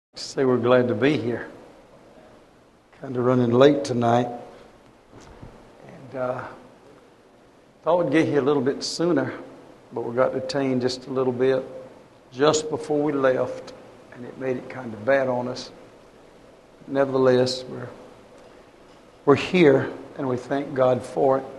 Say we're glad to be here. Kind of running late tonight. And thought we'd get here a little bit sooner, but we got detained just a little bit just before we left, and it made it kind of bad on us. Nevertheless, we're here, and we thank God for it.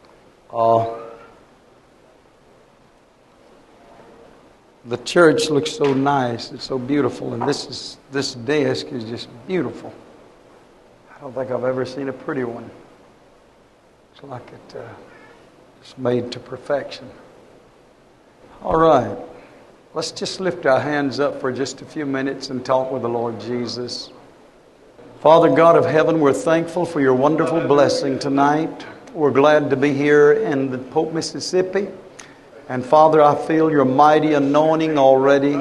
The church looks so nice. It's so beautiful. And this desk is just beautiful. I don't think I've ever seen a pretty one. It's like it's made to perfection. All right. Let's just lift our hands up for just a few minutes and talk with the Lord Jesus. Father God of heaven, we're thankful for your wonderful blessing tonight. We're glad to be here in the Pope, Mississippi. And Father, I feel your mighty anointing already.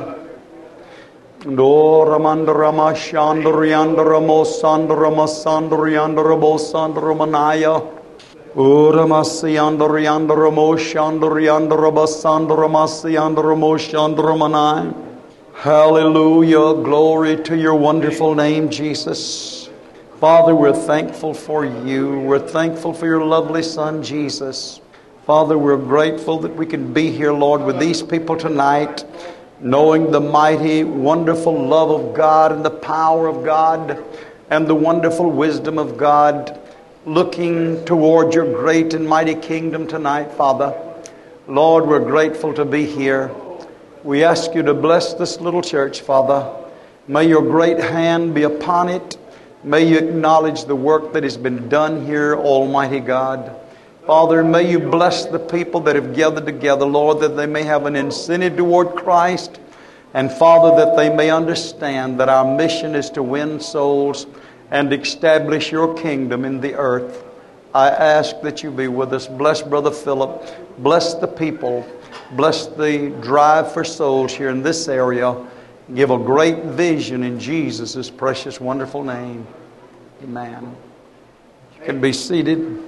Hallelujah. Glory to your wonderful name, Jesus. Father, we're thankful for you. We're thankful for your lovely Son, Jesus. Father, we're grateful that we can be here, Lord, with these people tonight, knowing the mighty, wonderful love of God and the power of God and the wonderful wisdom of God, looking toward your great and mighty kingdom tonight, Father. Lord, we're grateful to be here. We ask you to bless this little church, Father. May your great hand be upon it. May you acknowledge the work that has been done here, Almighty God. Father, may you bless the people that have gathered together, Lord, that they may have an incentive toward Christ. And Father, that they may understand that our mission is to win souls and establish your kingdom in the earth. I ask that you be with us. Bless Brother Philip. Bless the people. Bless the drive for souls here in this area. Give a great vision in Jesus' precious, wonderful name. Amen. You can be seated.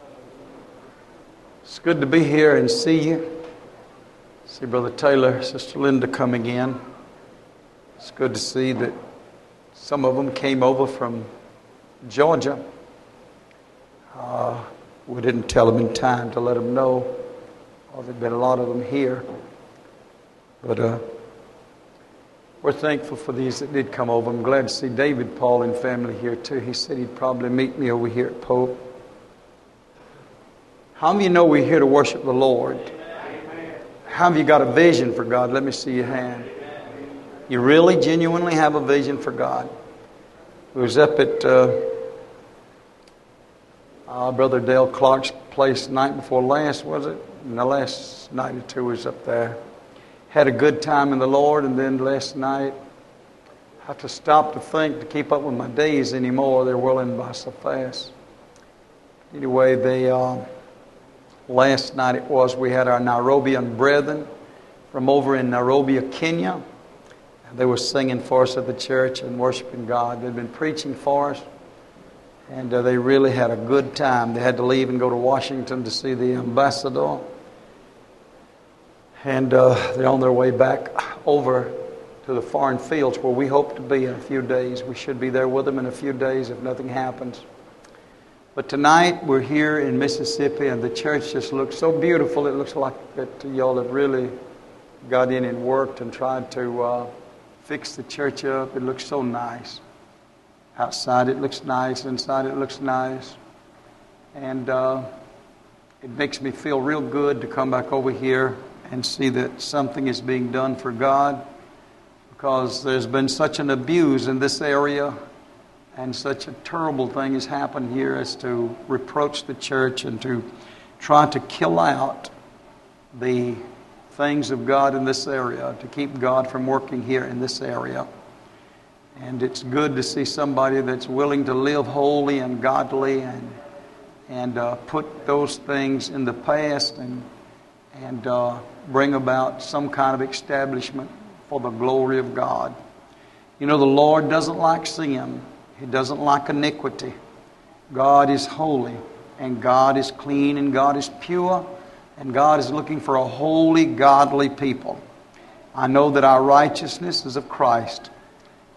It's good to be here and see you. See Brother Taylor, Sister Linda coming in. It's good to see that some of them came over from Georgia. We didn't tell them in time to let them know. There've been a lot of them here. But we're thankful for these that did come over. I'm glad to see David Paul and family here too. He said he'd probably meet me over here at Pope. How many of you know we're here to worship the Lord? How have you got a vision for God? Let me see your hand. You really, genuinely have a vision for God. We was up at Brother Dale Clark's place night before last, was it? And the last night or two was up there. Had a good time in the Lord, and then last night I have to stop to think to keep up with my days anymore. They're whirling by so fast. Anyway, last night it was, we had our Nairobian brethren from over in Nairobi, Kenya. They were singing for us at the church and worshiping God. They'd been preaching for us, and they really had a good time. They had to leave and go to Washington to see the ambassador. And they're on their way back over to the foreign fields where we hope to be in a few days. We should be there with them in a few days if nothing happens. But tonight we're here in Mississippi, and the church just looks so beautiful. It looks like that y'all have really got in and worked and tried to fix the church up. It looks so nice. Outside it looks nice. Inside it looks nice. And it makes me feel real good to come back over here and see that something is being done for God, because there's been such an abuse in this area. And such a terrible thing has happened here as to reproach the church and to try to kill out the things of God in this area, to keep God from working here in this area. And it's good to see somebody that's willing to live holy and godly and put those things in the past and bring about some kind of establishment for the glory of God. You know, the Lord doesn't like sin. He doesn't like iniquity. God is holy, and God is clean, and God is pure, and God is looking for a holy, godly people. I know that our righteousness is of Christ.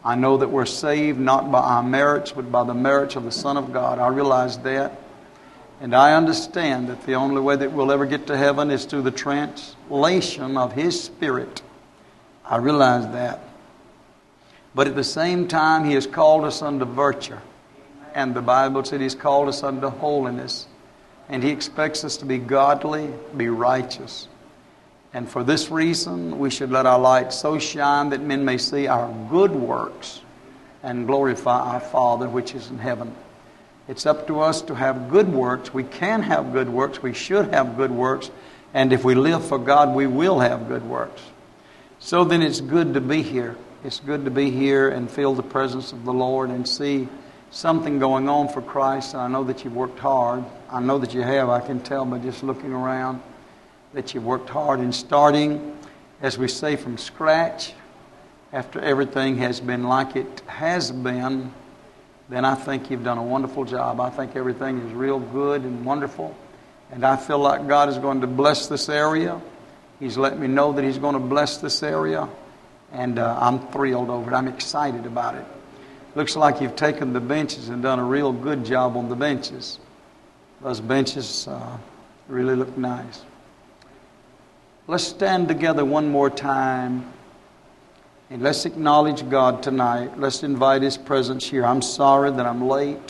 I know that we're saved not by our merits, but by the merits of the Son of God. I realize that. And I understand that the only way that we'll ever get to heaven is through the translation of His Spirit. I realize that. But at the same time, He has called us unto virtue. And the Bible said He's called us unto holiness. And He expects us to be godly, be righteous. And for this reason, we should let our light so shine that men may see our good works and glorify our Father which is in heaven. It's up to us to have good works. We can have good works. We should have good works. And if we live for God, we will have good works. So then it's good to be here. It's good to be here and feel the presence of the Lord and see something going on for Christ. And I know that you've worked hard. I know that you have. I can tell by just looking around that you've worked hard in starting, as we say, from scratch. After everything has been like it has been, then I think you've done a wonderful job. I think everything is real good and wonderful. And I feel like God is going to bless this area. He's let me know that He's going to bless this area. And I'm thrilled over it. I'm excited about it. Looks like you've taken the benches and done a real good job on the benches. Those benches really look nice. Let's stand together one more time. And let's acknowledge God tonight. Let's invite His presence here. I'm sorry that I'm late.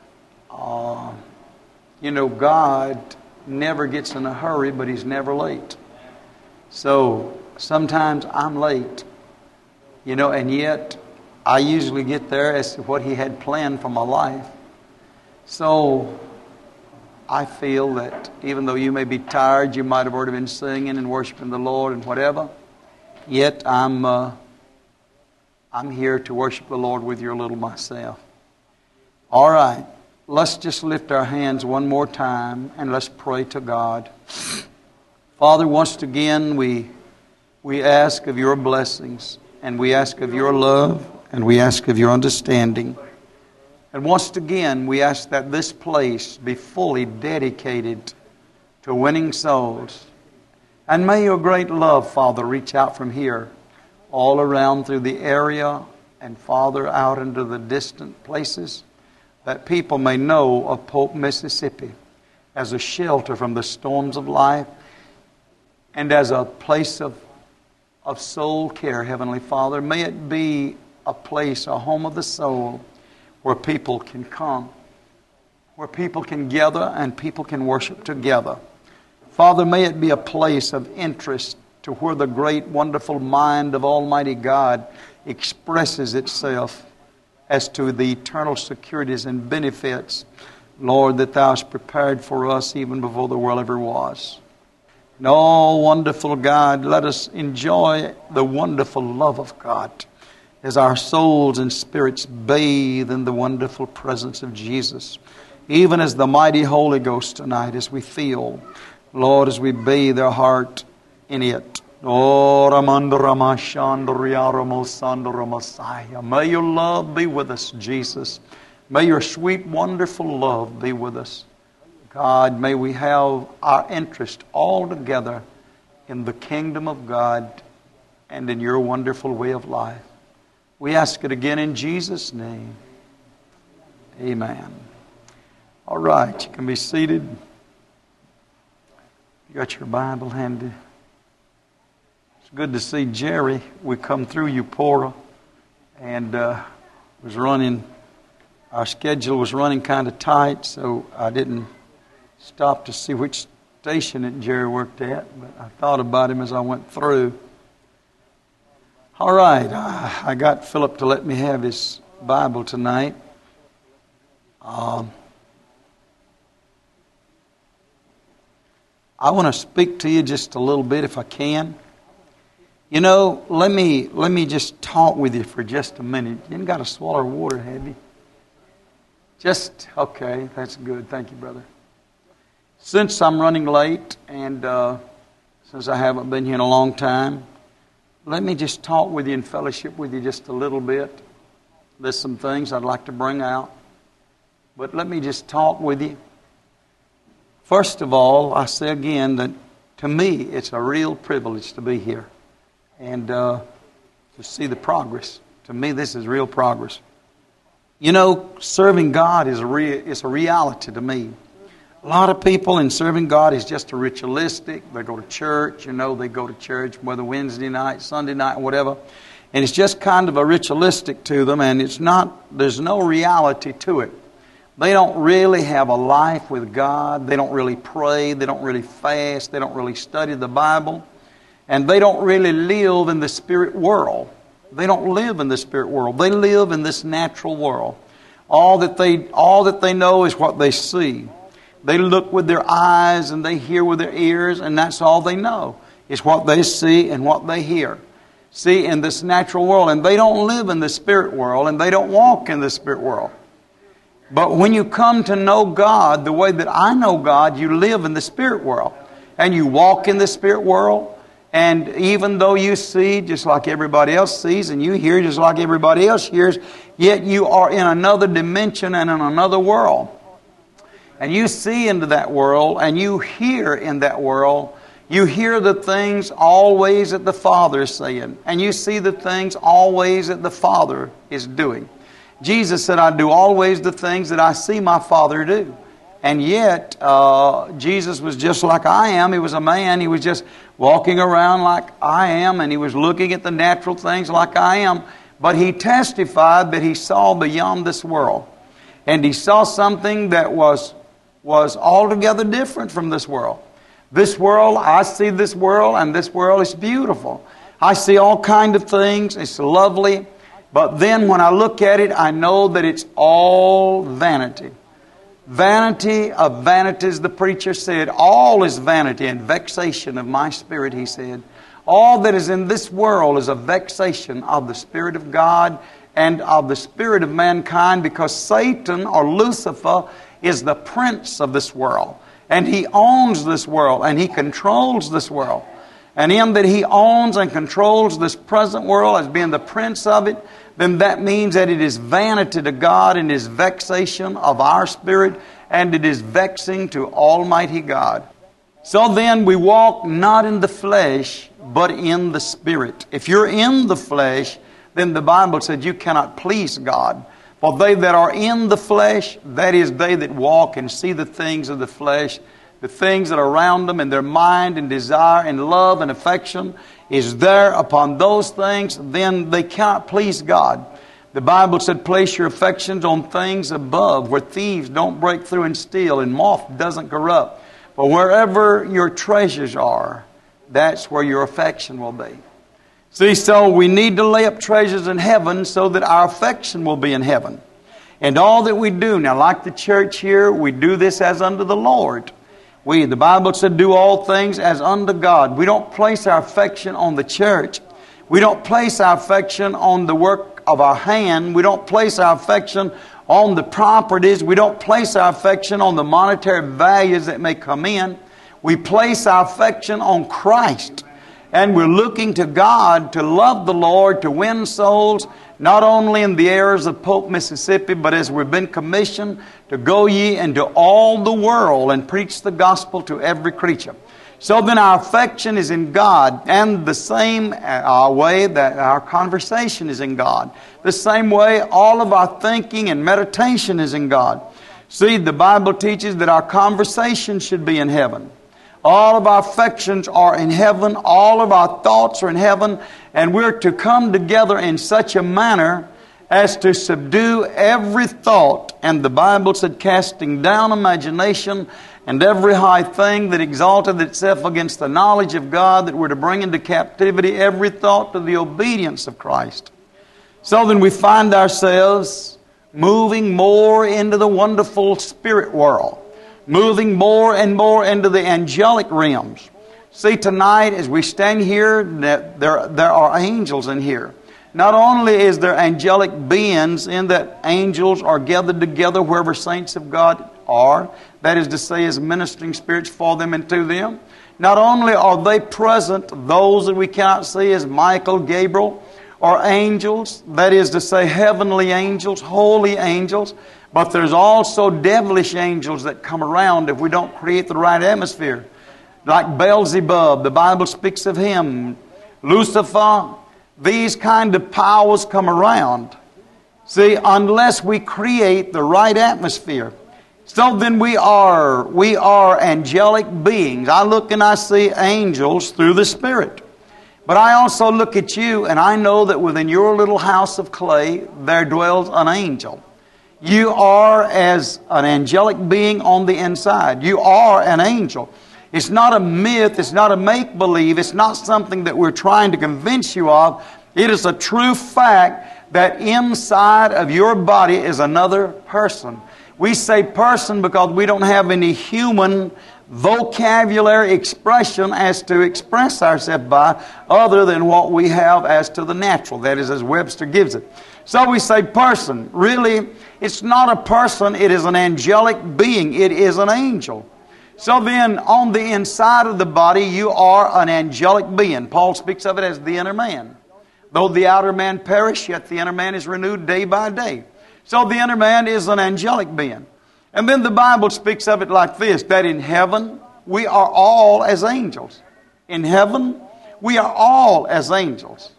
God never gets in a hurry, but He's never late. So sometimes I'm late. And yet I usually get there as to what He had planned for my life. So I feel that even though you may be tired, you might have already been singing and worshiping the Lord and whatever, yet I'm here to worship the Lord with you a little myself. All right, let's just lift our hands one more time and let's pray to God. Father, once again we ask of your blessings, and we ask of your love, and we ask of your understanding. And once again, we ask that this place be fully dedicated to winning souls. And may your great love, Father, reach out from here all around through the area and, Father, out into the distant places, that people may know of Polk, Mississippi as a shelter from the storms of life and as a place of soul care, Heavenly Father. May it be a place, a home of the soul, where people can come, where people can gather and people can worship together. Father, may it be a place of interest to where the great, wonderful mind of Almighty God expresses itself as to the eternal securities and benefits, Lord, that Thou hast prepared for us even before the world ever was. And oh, wonderful God, let us enjoy the wonderful love of God as our souls and spirits bathe in the wonderful presence of Jesus. Even as the mighty Holy Ghost tonight, as we feel, Lord, as we bathe our heart in it. May your love be with us, Jesus. May your sweet, wonderful love be with us. God, may we have our interest all together in the kingdom of God and in your wonderful way of life. We ask it again in Jesus' name. Amen. All right, you can be seated. You got your Bible handy. It's good to see Jerry. We come through Eupora, and was running. Our schedule was running kind of tight, so I didn't stop to see which station that Jerry worked at, but I thought about him as I went through. All right, I got Philip to let me have his Bible tonight. I want to speak to you just a little bit if I can. Let me just talk with you for just a minute. You ain't got to swallow water, have you? Okay, that's good. Thank you, brother. Since I'm running late and since I haven't been here in a long time, let me just talk with you and fellowship with you just a little bit. There's some things I'd like to bring out, but let me just talk with you. First of all, I say again that to me it's a real privilege to be here and to see the progress, To me, this is real progress. You know, serving God is a reality to me. A lot of people in serving God is just a ritualistic. They go to church, they go to church whether Wednesday night, Sunday night, whatever. And it's just kind of a ritualistic to them, and there's no reality to it. They don't really have a life with God. They don't really pray. They don't really fast. They don't really study the Bible. And they don't really live in the spirit world. They don't live in the spirit world. They live in this natural world. All that they know is what they see. They look with their eyes and they hear with their ears, and that's all they know. It's what they see and what they hear. See, in this natural world. And they don't live in the spirit world, and they don't walk in the spirit world. But when you come to know God the way that I know God, you live in the spirit world. And you walk in the spirit world. And even though you see just like everybody else sees, and you hear just like everybody else hears, yet you are in another dimension and in another world. And you see into that world, and you hear in that world. You hear the things always that the Father is saying. And you see the things always that the Father is doing. Jesus said, I do always the things that I see my Father do. And yet, Jesus was just like I am. He was a man. He was just walking around like I am. And He was looking at the natural things like I am. But He testified that He saw beyond this world. And He saw something that was altogether different from this world. This world, I see this world, and this world is beautiful. I see all kinds of things. It's lovely. But then when I look at it, I know that it's all vanity. Vanity of vanities, the preacher said. All is vanity and vexation of my spirit, he said. All that is in this world is a vexation of the Spirit of God and of the spirit of mankind, because Satan or Lucifer is the prince of this world. And he owns this world, and he controls this world. And in that he owns and controls this present world as being the prince of it, then that means that it is vanity to God and is vexation of our spirit, and it is vexing to Almighty God. So then we walk not in the flesh, but in the Spirit. If you're in the flesh, then the Bible said you cannot please God. For they that are in the flesh, that is, they that walk and see the things of the flesh, the things that are around them, and their mind and desire and love and affection is there upon those things, then they cannot please God. The Bible said, place your affections on things above, where thieves don't break through and steal, and moth doesn't corrupt. But wherever your treasures are, that's where your affection will be. See, so we need to lay up treasures in heaven so that our affection will be in heaven. And all that we do, now like the church here, we do this as unto the Lord. The Bible said, do all things as unto God. We don't place our affection on the church. We don't place our affection on the work of our hand. We don't place our affection on the properties. We don't place our affection on the monetary values that may come in. We place our affection on Christ. And we're looking to God to love the Lord, to win souls, not only in the areas of Polk, Mississippi, but as we've been commissioned to go ye into all the world and preach the gospel to every creature. So then our affection is in God, and the same way that our conversation is in God. The same way all of our thinking and meditation is in God. See, the Bible teaches that our conversation should be in heaven. All of our affections are in heaven. All of our thoughts are in heaven. And we're to come together in such a manner as to subdue every thought. And the Bible said, casting down imagination and every high thing that exalted itself against the knowledge of God, that we're to bring into captivity every thought to the obedience of Christ. So then we find ourselves moving more into the wonderful spirit world. Moving more and more into the angelic realms. See, tonight as we stand here, there are angels in here. Not only is there angelic beings in that angels are gathered together wherever saints of God are. That is to say, as ministering spirits for them and to them. Not only are they present, those that we cannot see as Michael, Gabriel, or angels. That is to say, heavenly angels, holy angels. But there's also devilish angels that come around if we don't create the right atmosphere. Like Beelzebub, the Bible speaks of him. Lucifer, these kind of powers come around. See, unless we create the right atmosphere. So then we are angelic beings. I look and I see angels through the Spirit. But I also look at you and I know that within your little house of clay there dwells an angel. You are as an angelic being on the inside. You are an angel. It's not a myth. It's not a make-believe. It's not something that we're trying to convince you of. It is a true fact that inside of your body is another person. We say person because we don't have any human vocabulary expression as to express ourselves by other than what we have as to the natural. That is as Webster gives it. So we say person. Really, it's not a person. It is an angelic being. It is an angel. So then, on the inside of the body, you are an angelic being. Paul speaks of it as the inner man. Though the outer man perish, yet the inner man is renewed day by day. So the inner man is an angelic being. And then the Bible speaks of it like this, that in heaven, we are all as angels. In heaven, we are all as angels.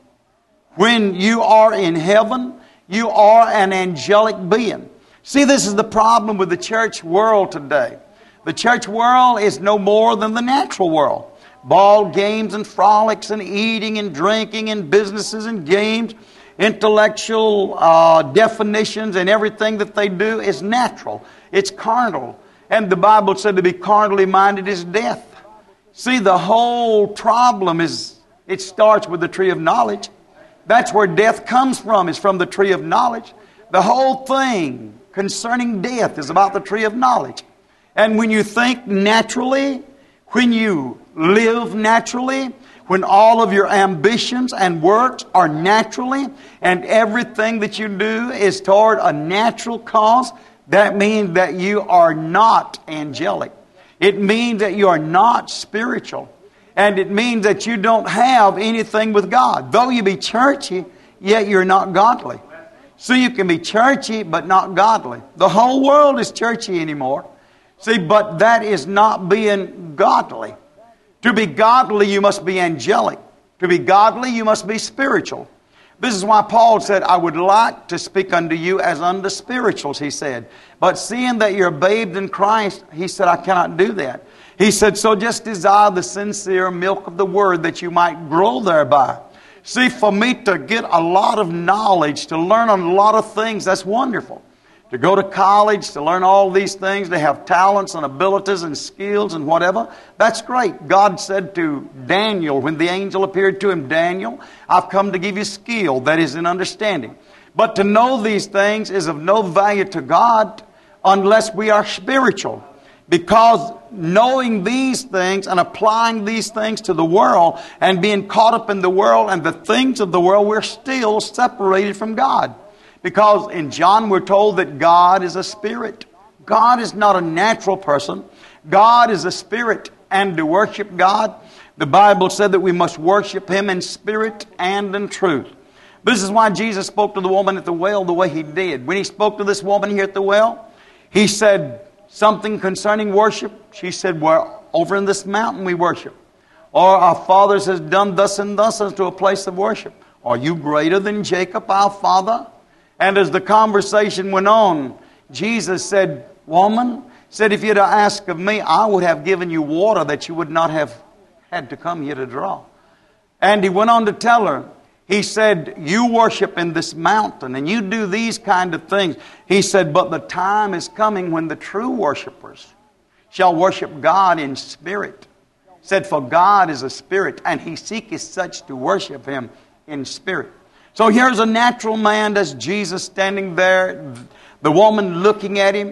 When you are in heaven, you are an angelic being. See, this is the problem with the church world today. The church world is no more than the natural world. Ball games and frolics and eating and drinking and businesses and games, intellectual definitions and everything that they do is natural. It's carnal. And the Bible said to be carnally minded is death. See, the whole problem is, it starts with the tree of knowledge. That's where death comes from, is from the tree of knowledge. The whole thing concerning death is about the tree of knowledge. And when you think naturally, when you live naturally, when all of your ambitions and works are naturally, and everything that you do is toward a natural cause, that means that you are not angelic. It means that you are not spiritual. And it means that you don't have anything with God. Though you be churchy, yet you're not godly. So you can be churchy, but not godly. The whole world is churchy anymore. See, but that is not being godly. To be godly, you must be angelic. To be godly, you must be spiritual. This is why Paul said, I would like to speak unto you as unto spirituals, he said. But seeing that you're bathed in Christ, he said, I cannot do that. He said, so just desire the sincere milk of the Word that you might grow thereby. See, for me to get a lot of knowledge, to learn a lot of things, that's wonderful. To go to college, to learn all these things, to have talents and abilities and skills and whatever, that's great. God said to Daniel, when the angel appeared to him, Daniel, I've come to give you skill, that is in understanding. But to know these things is of no value to God unless we are spiritual. Because knowing these things and applying these things to the world and being caught up in the world and the things of the world, we're still separated from God. Because in John we're told that God is a spirit. God is not a natural person. God is a spirit. And to worship God, the Bible said that we must worship Him in spirit and in truth. This is why Jesus spoke to the woman at the well the way He did. When He spoke to this woman here at the well, He said something concerning worship. She said, well, over in this mountain we worship. Or our fathers has done thus and thus unto a place of worship. Are you greater than Jacob our father? And as the conversation went on, Jesus said, woman, said, if you'd have asked of me, I would have given you water that you would not have had to come here to draw. And He went on to tell her, He said, you worship in this mountain and you do these kind of things. He said, but the time is coming when the true worshipers shall worship God in spirit. He said, for God is a spirit and He seeketh such to worship Him in spirit. So here's a natural man, that's Jesus standing there, the woman looking at Him.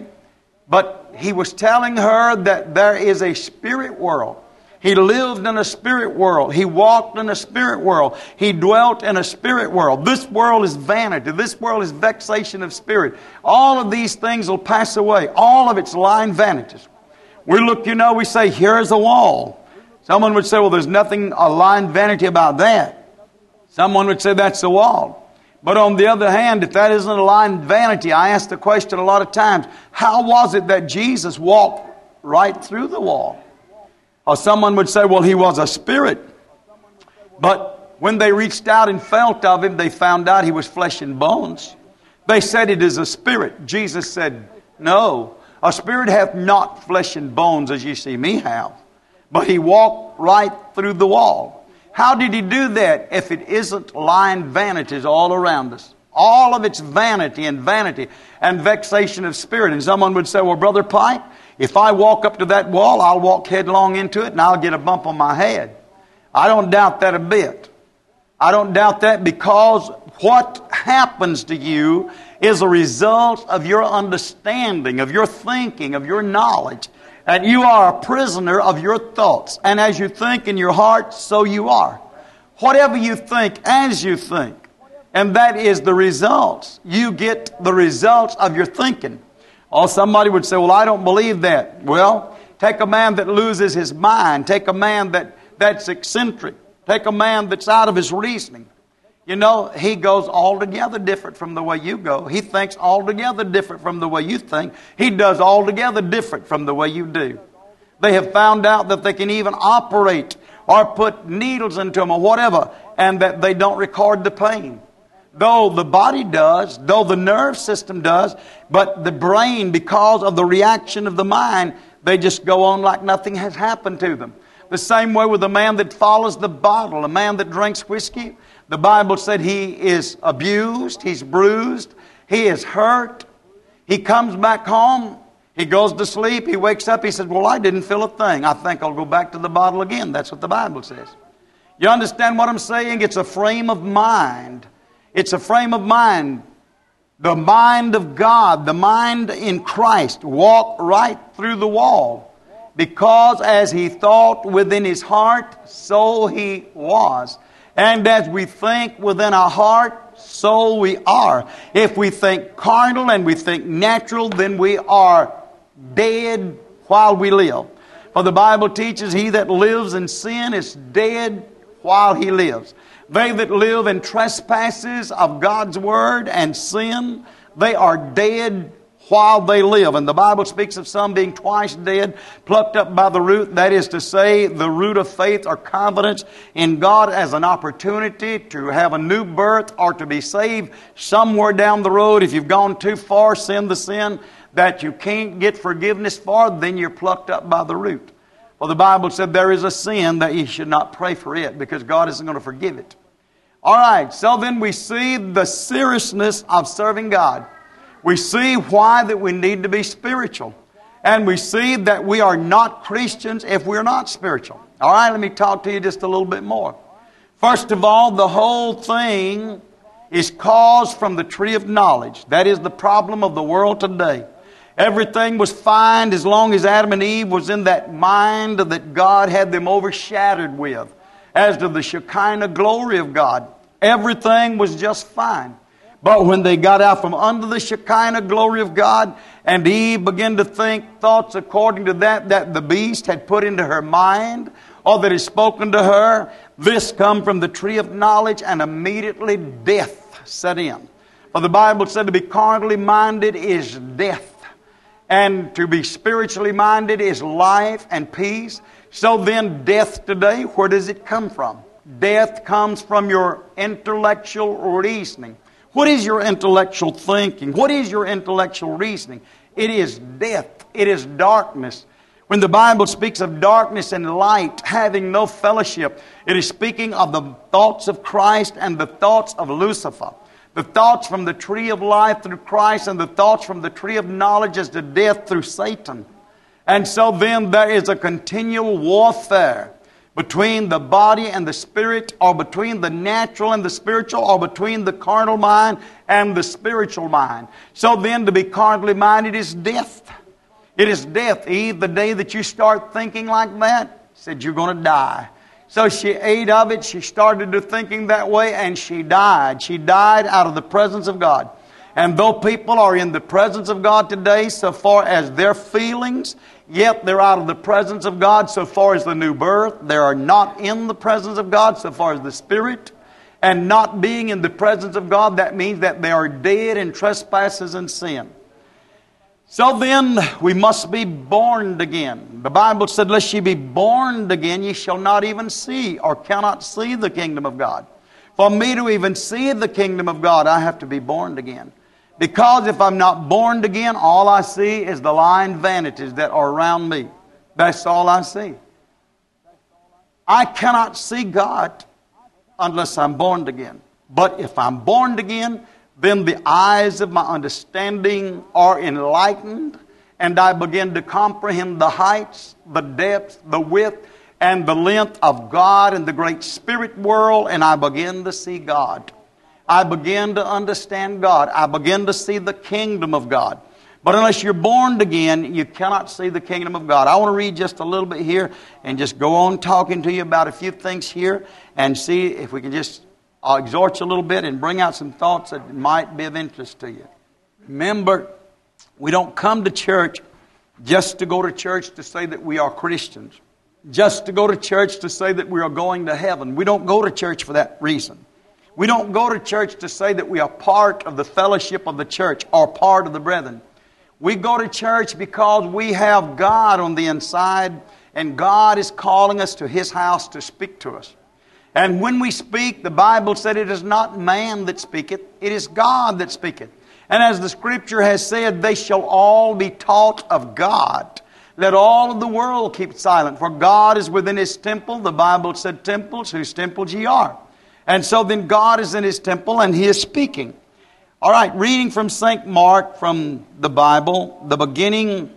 But He was telling her that there is a spirit world. He lived in a spirit world. He walked in a spirit world. He dwelt in a spirit world. This world is vanity. This world is vexation of spirit. All of these things will pass away. All of it's lying vanities. We look, we say, here's a wall. Someone would say, well, there's nothing a lying vanity about that. Someone would say that's a wall. But on the other hand, if that isn't a lying vanity, I ask the question a lot of times, how was it that Jesus walked right through the wall? Or someone would say, well, He was a spirit. But When they reached out and felt of him, they found out he was flesh and bones. They said it is a spirit. Jesus said, no, a spirit hath not flesh and bones as you see me have. But he walked right through the wall. How did he do that if it isn't lying vanities all around us? All of it's vanity and vexation of spirit. And someone would say, well, Brother Pike, if I walk up to that wall, I'll walk headlong into it and I'll get a bump on my head. I don't doubt that a bit. I don't doubt that, because what happens to you is a result of your understanding, of your thinking, of your knowledge. And you are a prisoner of your thoughts. And as you think in your heart, so you are. Whatever you think, as you think. And that is the results. You get the results of your thinking. Or somebody would say, well, I don't believe that. Well, take a man that loses his mind. Take a man that's eccentric. Take a man that's out of his reasoning. You know, he goes altogether different from the way you go. He thinks altogether different from the way you think. He does altogether different from the way you do. They have found out that they can even operate or put needles into them or whatever, and that they don't record the pain. Though the body does, though the nerve system does, but the brain, because of the reaction of the mind, they just go on like nothing has happened to them. The same way with a man that follows the bottle, a man that drinks whiskey. The Bible said he is abused, he's bruised, he is hurt. He comes back home, he goes to sleep, he wakes up, he says, well, I didn't feel a thing. I think I'll go back to the bottle again. That's what the Bible says. You understand what I'm saying? It's a frame of mind. It's a frame of mind. The mind of God, the mind in Christ, walked right through the wall. Because as he thought within his heart, so he was. And as we think within our heart, so we are. If we think carnal and we think natural, then we are dead while we live. For the Bible teaches, he that lives in sin is dead while he lives. They that live in trespasses of God's word and sin, they are dead while they live. And the Bible speaks of some being twice dead, plucked up by the root. That is to say, the root of faith or confidence in God as an opportunity to have a new birth or to be saved somewhere down the road. If you've gone too far, the sin that you can't get forgiveness for, then you're plucked up by the root. Well, the Bible said there is a sin that you should not pray for it because God isn't going to forgive it. All right, so then we see the seriousness of serving God. We see why that we need to be spiritual. And we see that we are not Christians if we're not spiritual. All right, let me talk to you just a little bit more. First of all, the whole thing is caused from the tree of knowledge. That is the problem of the world today. Everything was fine as long as Adam and Eve was in that mind that God had them overshadowed with. As to the Shekinah glory of God, everything was just fine. But when they got out from under the Shekinah glory of God, and Eve began to think thoughts according to that the beast had put into her mind, or that is spoken to her, this come from the tree of knowledge, and immediately death set in. For the Bible said to be carnally minded is death, and to be spiritually minded is life and peace. So then death today, where does it come from? Death comes from your intellectual reasoning. What is your intellectual thinking? What is your intellectual reasoning? It is death. It is darkness. When the Bible speaks of darkness and light having no fellowship, it is speaking of the thoughts of Christ and the thoughts of Lucifer. The thoughts from the tree of life through Christ and the thoughts from the tree of knowledge as to death through Satan. And so then there is a continual warfare between the body and the spirit, or between the natural and the spiritual, or between the carnal mind and the spiritual mind. So then to be carnally minded is death. It is death. Eve, the day that you start thinking like that, said you're going to die. So she ate of it, she started to thinking that way, and she died. She died out of the presence of God. And though people are in the presence of God today, so far as their feelings, yet they're out of the presence of God so far as the new birth. They are not in the presence of God so far as the Spirit. And not being in the presence of God, that means that they are dead in trespasses and sin. So then we must be born again. The Bible said, "Lest ye be born again, ye shall not even see or cannot see the kingdom of God." For me to even see the kingdom of God, I have to be born again. Because if I'm not born again, all I see is the lying vanities that are around me. That's all I see. I cannot see God unless I'm born again. But if I'm born again, then the eyes of my understanding are enlightened, and I begin to comprehend the heights, the depths, the width, and the length of God and the great spirit world, and I begin to see God. I begin to understand God. I begin to see the kingdom of God. But unless you're born again, you cannot see the kingdom of God. I want to read just a little bit here and just go on talking to you about a few things here and see if we can just exhort you a little bit and bring out some thoughts that might be of interest to you. Remember, we don't come to church just to go to church to say that we are Christians. Just to go to church to say that we are going to heaven. We don't go to church for that reason. We don't go to church to say that we are part of the fellowship of the church or part of the brethren. We go to church because we have God on the inside, and God is calling us to His house to speak to us. And when we speak, the Bible said it is not man that speaketh, it is God that speaketh. And as the Scripture has said, they shall all be taught of God. Let all of the world keep silent, for God is within His temple. The Bible said, temples, whose temples ye are. And so then God is in His temple and He is speaking. All right, reading from St. Mark from the Bible, the beginning,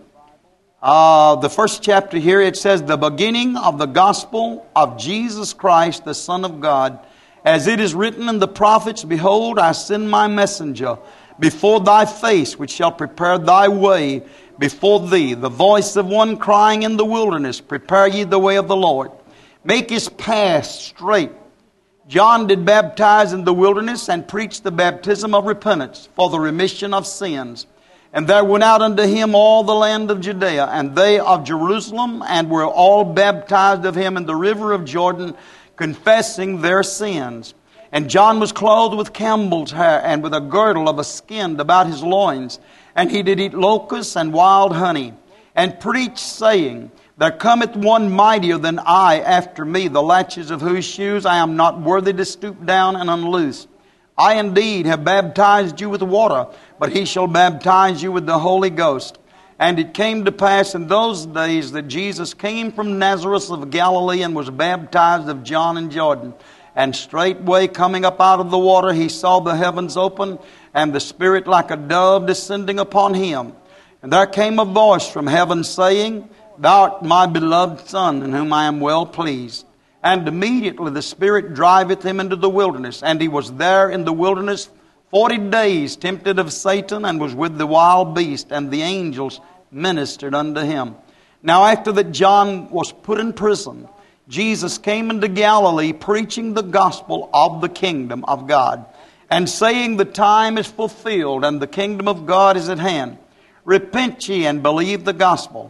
the first chapter here, it says, "The beginning of the gospel of Jesus Christ, the Son of God, as it is written in the prophets, Behold, I send my messenger before thy face, which shall prepare thy way before thee. The voice of one crying in the wilderness, Prepare ye the way of the Lord. Make His path straight. John did baptize in the wilderness and preached the baptism of repentance for the remission of sins. And there went out unto him all the land of Judea, and they of Jerusalem, and were all baptized of him in the river of Jordan, confessing their sins. And John was clothed with camel's hair, and with a girdle of a skin about his loins. And he did eat locusts and wild honey, and preached, saying, There cometh one mightier than I after me, the latches of whose shoes I am not worthy to stoop down and unloose. I indeed have baptized you with water, but He shall baptize you with the Holy Ghost. And it came to pass in those days that Jesus came from Nazareth of Galilee and was baptized of John in Jordan. And straightway coming up out of the water, He saw the heavens open, and the Spirit like a dove descending upon Him. And there came a voice from heaven saying, Thou art my beloved Son, in whom I am well pleased. And immediately the Spirit driveth Him into the wilderness. And He was there in the wilderness 40 days, tempted of Satan, and was with the wild beast, and the angels ministered unto Him. Now after that John was put in prison, Jesus came into Galilee, preaching the gospel of the kingdom of God, and saying, The time is fulfilled, and the kingdom of God is at hand. Repent ye and believe the gospel.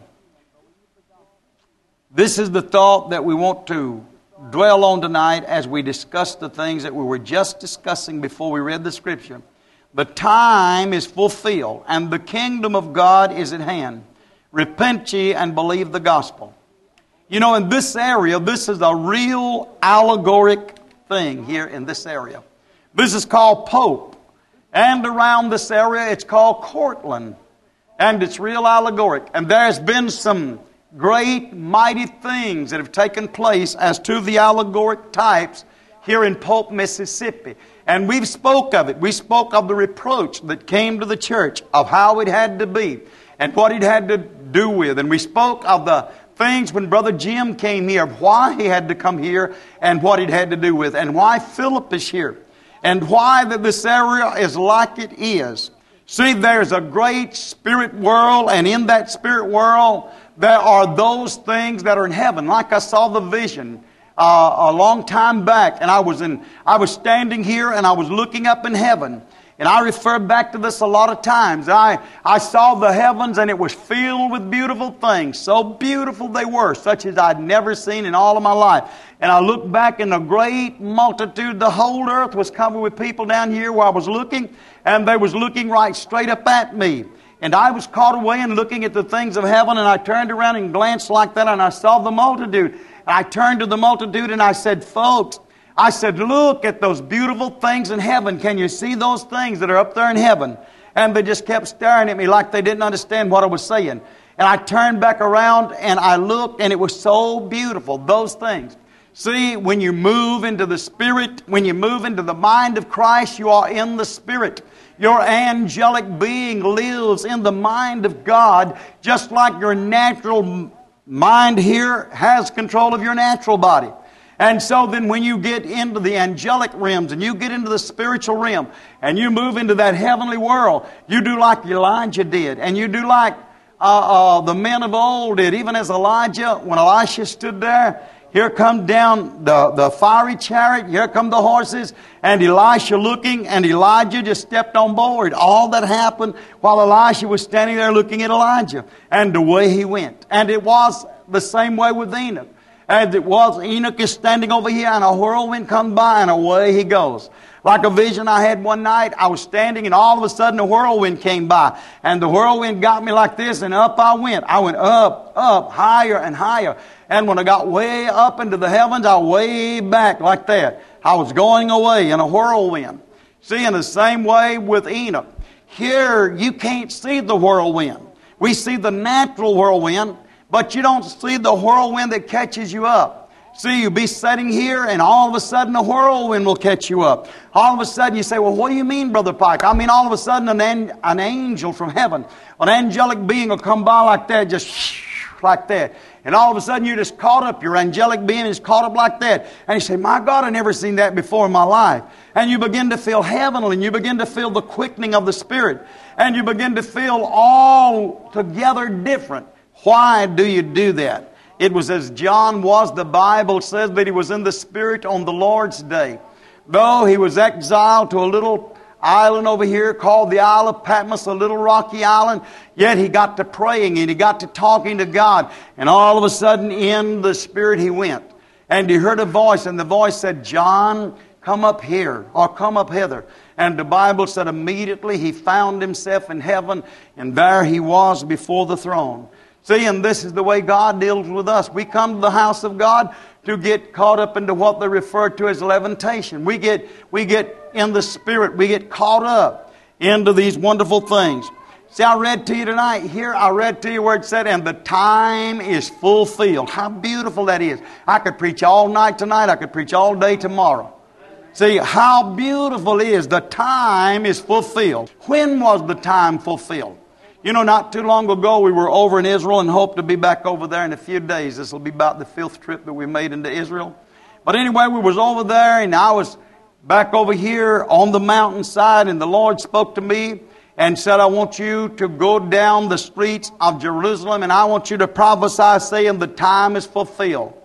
This is the thought that we want to dwell on tonight as we discuss the things that we were just discussing before we read the Scripture. The time is fulfilled, and the kingdom of God is at hand. Repent ye and believe the gospel. You know, in this area, this is a real allegoric thing here in this area. This is called Pope. And around this area, it's called Cortland. And it's real allegoric. And there's been some great, mighty things that have taken place as to the allegoric types here in Pope, Mississippi. And we've spoke of it. We spoke of the reproach that came to the church, of how it had to be, and what it had to do with. And we spoke of the things when Brother Jim came here, why he had to come here, and what it had to do with, and why Philip is here, and why that this area is like it is. See, there's a great spirit world, and in that spirit world, there are those things that are in heaven. Like I saw the vision a long time back, and I was standing here and I was looking up in heaven. And I refer back to this a lot of times. I saw the heavens, and it was filled with beautiful things. So beautiful they were, such as I'd never seen in all of my life. And I looked back, in a great multitude. The whole earth was covered with people down here where I was looking, and they was looking right straight up at me. And I was caught away in looking at the things of heaven, and I turned around and glanced like that, and I saw the multitude. And I turned to the multitude and I said, folks, I said, look at those beautiful things in heaven. Can you see those things that are up there in heaven? And they just kept staring at me like they didn't understand what I was saying. And I turned back around and I looked, and it was so beautiful, those things. See, when you move into the Spirit, when you move into the mind of Christ, you are in the Spirit. Your angelic being lives in the mind of God, just like your natural mind here has control of your natural body. And so then when you get into the angelic realms and you get into the spiritual realm and you move into that heavenly world, you do like Elijah did, and you do like the men of old did. Even as Elijah, when Elisha stood there, here come down the fiery chariot, here come the horses, and Elisha looking, and Elijah just stepped on board. All that happened while Elisha was standing there looking at Elijah, and away he went. And it was the same way with Enoch. As it was, Enoch is standing over here, and a whirlwind comes by, and away he goes. Like a vision I had one night, I was standing, and all of a sudden a whirlwind came by. And the whirlwind got me like this, and up I went. I went up, higher and higher. And when I got way up into the heavens, I way back like that. I was going away in a whirlwind. See, in the same way with Enoch. Here, you can't see the whirlwind. We see the natural whirlwind, but you don't see the whirlwind that catches you up. See, you'll be sitting here, and all of a sudden a whirlwind will catch you up. All of a sudden you say, well, what do you mean, Brother Pike? I mean, all of a sudden an angel from heaven, an angelic being will come by like that, just like that. And all of a sudden you're just caught up. Your angelic being is caught up like that. And you say, my God, I've never seen that before in my life. And you begin to feel heavenly, and you begin to feel the quickening of the Spirit. And you begin to feel altogether different. Why do you do that? It was as John was, the Bible says that he was in the Spirit on the Lord's day. Though he was exiled to a little island over here called the Isle of Patmos, a little rocky island, yet he got to praying and he got to talking to God. And all of a sudden in the Spirit he went. And he heard a voice, and the voice said, John, come up here, or come up hither. And the Bible said immediately he found himself in heaven, and there he was before the throne. See, and this is the way God deals with us. We come to the house of God to get caught up into what they refer to as levitation. We get in the Spirit. We get caught up into these wonderful things. See, I read to you tonight. Here I read to you where it said, and the time is fulfilled. How beautiful that is. I could preach all night tonight. I could preach all day tomorrow. See, how beautiful it is. The time is fulfilled. When was the time fulfilled? You know, not too long ago we were over in Israel and hope to be back over there in a few days. This will be about the 5th trip that we made into Israel. But anyway, we was over there, and I was back over here on the mountainside, and the Lord spoke to me and said, I want you to go down the streets of Jerusalem, and I want you to prophesy saying the time is fulfilled.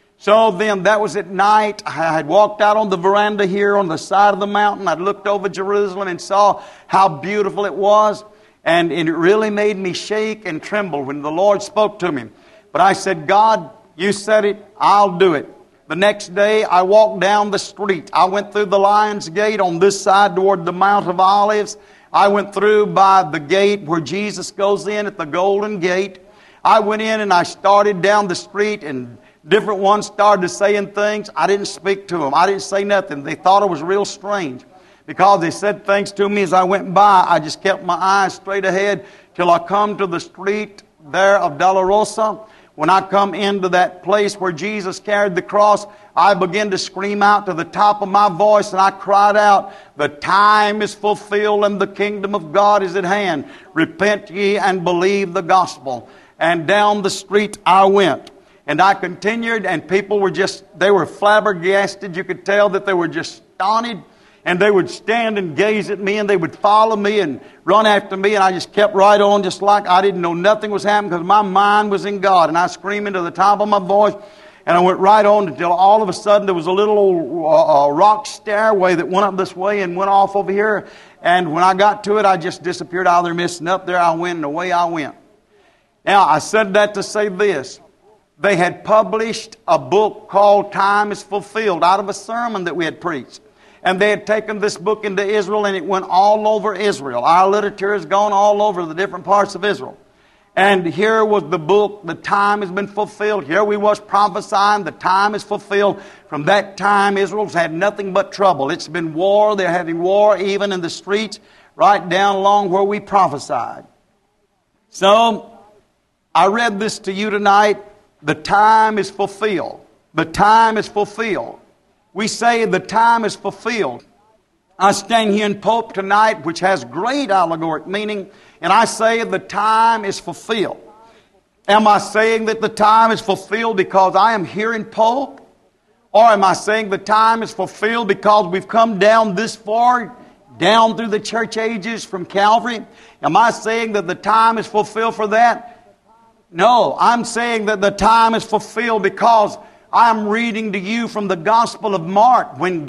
So then that was at night. I had walked out on the veranda here on the side of the mountain. I'd looked over Jerusalem and saw how beautiful it was. And it really made me shake and tremble when the Lord spoke to me. But I said, God, you said it, I'll do it. The next day I walked down the street. I went through the Lion's Gate on this side toward the Mount of Olives. I went through by the gate where Jesus goes in at the Golden Gate. I went in and I started down the street, and different ones started saying things. I didn't speak to them. I didn't say nothing. They thought it was real strange. Because they said things to me as I went by, I just kept my eyes straight ahead till I come to the street there of Dolorosa. When I come into that place where Jesus carried the cross, I began to scream out to the top of my voice, and I cried out, the time is fulfilled and the kingdom of God is at hand. Repent ye and believe the gospel. And down the street I went. And I continued, and people were they were flabbergasted. You could tell that they were just astonished. And they would stand and gaze at me, and they would follow me and run after me. And I just kept right on just like I didn't know nothing was happening, because my mind was in God. And I screamed into the top of my voice, and I went right on until all of a sudden there was a little rock stairway that went up this way and went off over here. And when I got to it, I just disappeared out of there, missing up there. I went, and away I went. Now, I said that to say this. They had published a book called Time is Fulfilled out of a sermon that we had preached. And they had taken this book into Israel, and it went all over Israel. Our literature has gone all over the different parts of Israel. And here was the book, the time has been fulfilled. Here we was prophesying, the time is fulfilled. From that time, Israel's had nothing but trouble. It's been war, they're having war even in the streets, right down along where we prophesied. So, I read this to you tonight. The time is fulfilled. The time is fulfilled. We say the time is fulfilled. I stand here in Pope tonight, which has great allegoric meaning, and I say the time is fulfilled. Am I saying that the time is fulfilled because I am here in Pope? Or am I saying the time is fulfilled because we've come down this far, down through the church ages from Calvary? Am I saying that the time is fulfilled for that? No, I'm saying that the time is fulfilled because I'm reading to you from the Gospel of Mark when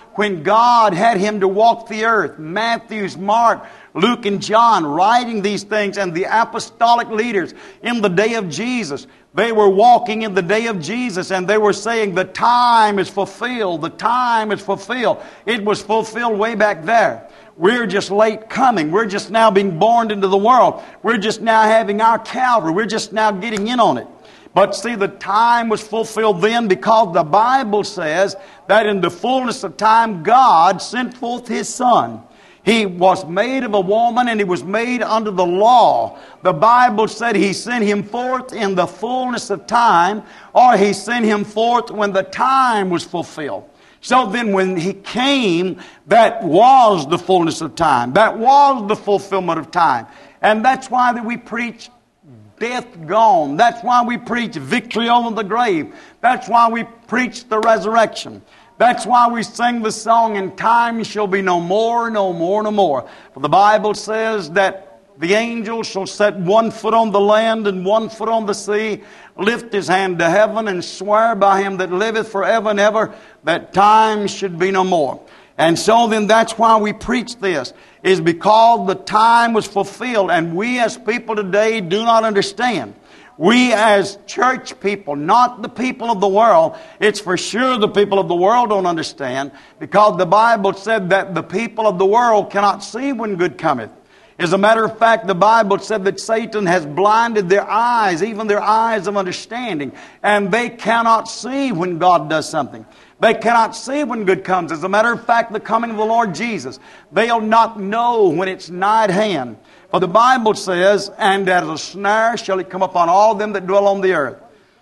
God had him to walk the earth. Matthew, Mark, Luke, and John writing these things, and the apostolic leaders in the day of Jesus. They were walking in the day of Jesus, and they were saying, the time is fulfilled. The time is fulfilled. It was fulfilled way back there. We're just late coming. We're just now being born into the world. We're just now having our Calvary. We're just now getting in on it. But see, the time was fulfilled then because the Bible says that in the fullness of time God sent forth His Son. He was made of a woman and He was made under the law. The Bible said He sent Him forth in the fullness of time, or He sent Him forth when the time was fulfilled. So then when He came, that was the fullness of time. That was the fulfillment of time. And that's why that we preach death gone. That's why we preach victory over the grave. That's why we preach the resurrection. That's why we sing the song, "In time shall be no more, no more, no more." For the Bible says that the angel shall set one foot on the land and one foot on the sea, lift his hand to heaven and swear by Him that liveth forever and ever that time should be no more. And so then that's why we preach this, is because the time was fulfilled, and we as people today do not understand. We as church people, not the people of the world, it's for sure the people of the world don't understand, because the Bible said that the people of the world cannot see when good cometh. As a matter of fact, the Bible said that Satan has blinded their eyes, even their eyes of understanding, and they cannot see when God does something. They cannot see when good comes. As a matter of fact, the coming of the Lord Jesus, they'll not know when it's nigh at hand. For the Bible says, "And as a snare shall it come upon all them that dwell on the earth."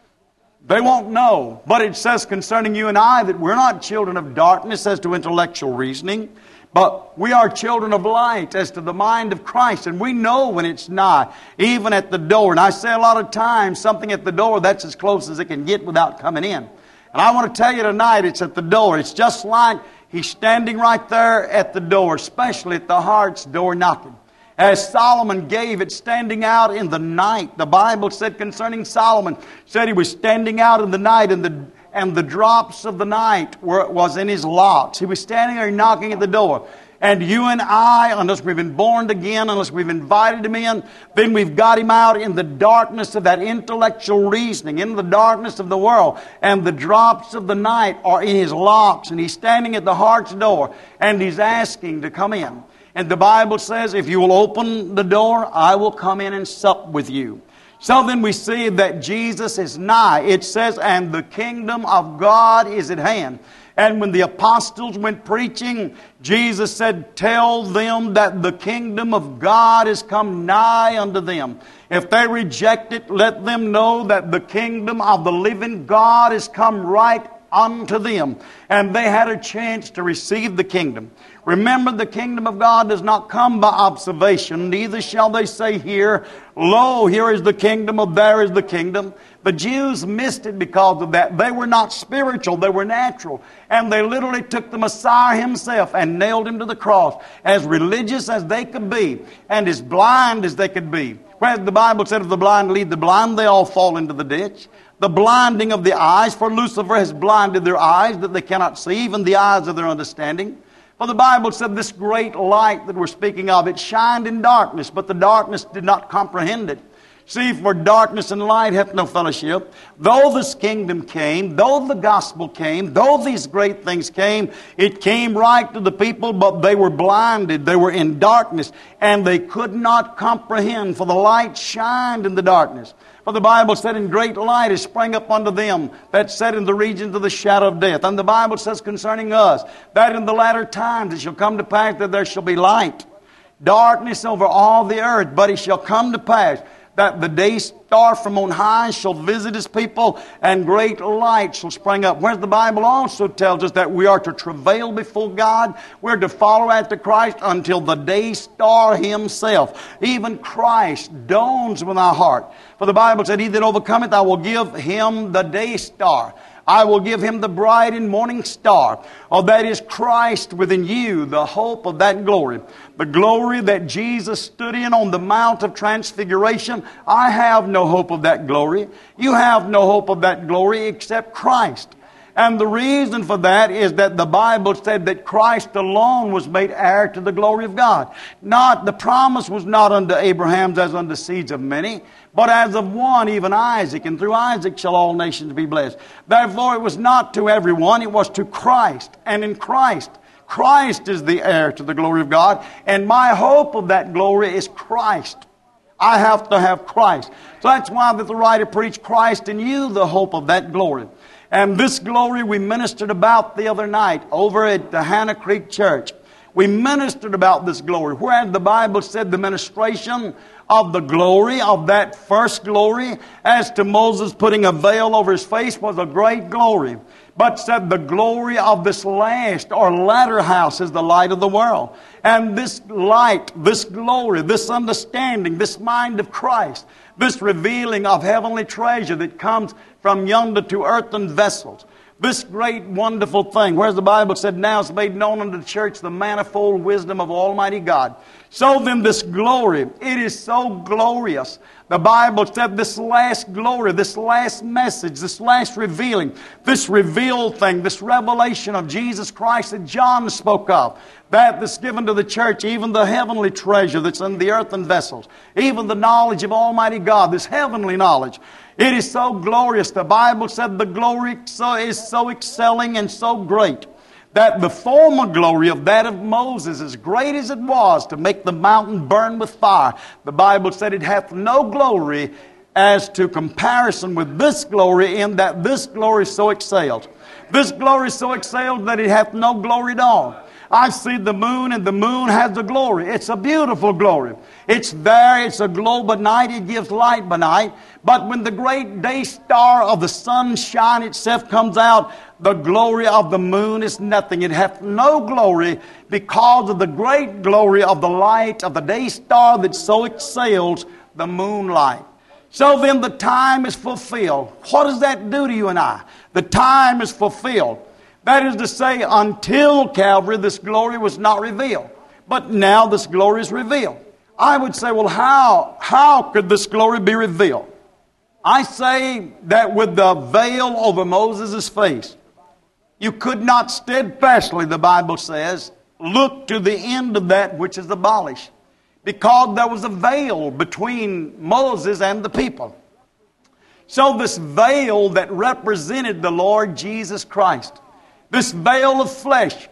They won't know. But it says concerning you and I that we're not children of darkness as to intellectual reasoning, but we are children of light as to the mind of Christ. And we know when it's nigh, even at the door. And I say a lot of times, something at the door, that's as close as it can get without coming in. And I want to tell you tonight, it's at the door. It's just like He's standing right there at the door, especially at the heart's door knocking. As Solomon gave it standing out in the night. The Bible said concerning Solomon, said he was standing out in the night, and the drops of the night was in his locks. He was standing there knocking at the door. And you and I, unless we've been born again, unless we've invited Him in, then we've got Him out in the darkness of that intellectual reasoning, in the darkness of the world. And the drops of the night are in His locks. And He's standing at the heart's door, and He's asking to come in. And the Bible says, if you will open the door, I will come in and sup with you. So then we see that Jesus is nigh. It says, and the kingdom of God is at hand. And when the apostles went preaching, Jesus said, tell them that the kingdom of God is come nigh unto them. If they reject it, let them know that the kingdom of the living God is come right unto them. And they had a chance to receive the kingdom. Remember, the kingdom of God does not come by observation. Neither shall they say here, lo, here is the kingdom, or there is the kingdom. The Jews missed it because of that. They were not spiritual, they were natural. And they literally took the Messiah Himself and nailed Him to the cross, as religious as they could be and as blind as they could be. Whereas the Bible said, if the blind lead the blind, they all fall into the ditch. The blinding of the eyes, for Lucifer has blinded their eyes that they cannot see, even the eyes of their understanding. For the Bible said this great light that we're speaking of, it shined in darkness, but the darkness did not comprehend it. See, for darkness and light hath no fellowship. Though this kingdom came, though the gospel came, though these great things came, it came right to the people, but they were blinded. They were in darkness, and they could not comprehend, for the light shined in the darkness. For the Bible said, "In great light is sprang up unto them that sat in the regions of the shadow of death." And the Bible says concerning us, that in the latter times it shall come to pass that there shall be light, darkness over all the earth. But it shall come to pass that the day star from on high shall visit His people, and great light shall spring up. Whereas the Bible also tells us that we are to travail before God. We're to follow after Christ until the day star Himself, even Christ, dawns within our heart. For the Bible said, "He that overcometh, I will give him the day star. I will give him the bright and morning star." Oh, that is Christ within you, the hope of that glory. The glory that Jesus stood in on the Mount of Transfiguration. I have no hope of that glory. You have no hope of that glory except Christ. And the reason for that is that the Bible said that Christ alone was made heir to the glory of God. The promise was not unto Abraham as unto seeds of many, but as of one, even Isaac. And through Isaac shall all nations be blessed. Therefore it was not to everyone, it was to Christ. And in Christ, Christ is the heir to the glory of God. And my hope of that glory is Christ. I have to have Christ. So that's why that the writer preached, "Christ in you, the hope of that glory." And this glory we ministered about the other night over at the Hannah Creek Church. We ministered about this glory. Whereas the Bible said the ministration of the glory, of that first glory, as to Moses putting a veil over his face, was a great glory. But said the glory of this last or latter house is the light of the world. And this light, this glory, this understanding, this mind of Christ, this revealing of heavenly treasure that comes from yonder to earthen vessels, this great wonderful thing, whereas the Bible said, "Now is made known unto the church the manifold wisdom of Almighty God." So then this glory, it is so glorious. The Bible said this last glory, this last message, this last revealing, this revealed thing, this revelation of Jesus Christ that John spoke of, that's given to the church, even the heavenly treasure that's in the earthen vessels, even the knowledge of Almighty God, this heavenly knowledge. It is so glorious. The Bible said the glory is so excelling and so great that the former glory of that of Moses, as great as it was to make the mountain burn with fire, the Bible said it hath no glory as to comparison with this glory, in that this glory so excels. This glory so excels that it hath no glory at all. I see the moon, and the moon has a glory. It's a beautiful glory. It's there, it's a glow by night, it gives light by night. But when the great day star of the sunshine itself comes out, the glory of the moon is nothing. It hath no glory because of the great glory of the light of the day star that so excels the moonlight. So then the time is fulfilled. What does that do to you and I? The time is fulfilled. That is to say, until Calvary, this glory was not revealed. But now this glory is revealed. I would say, well, how could this glory be revealed? I say that with the veil over Moses' face, you could not steadfastly, the Bible says, look to the end of that which is abolished, because there was a veil between Moses and the people. So this veil that represented the Lord Jesus Christ, this veil of flesh,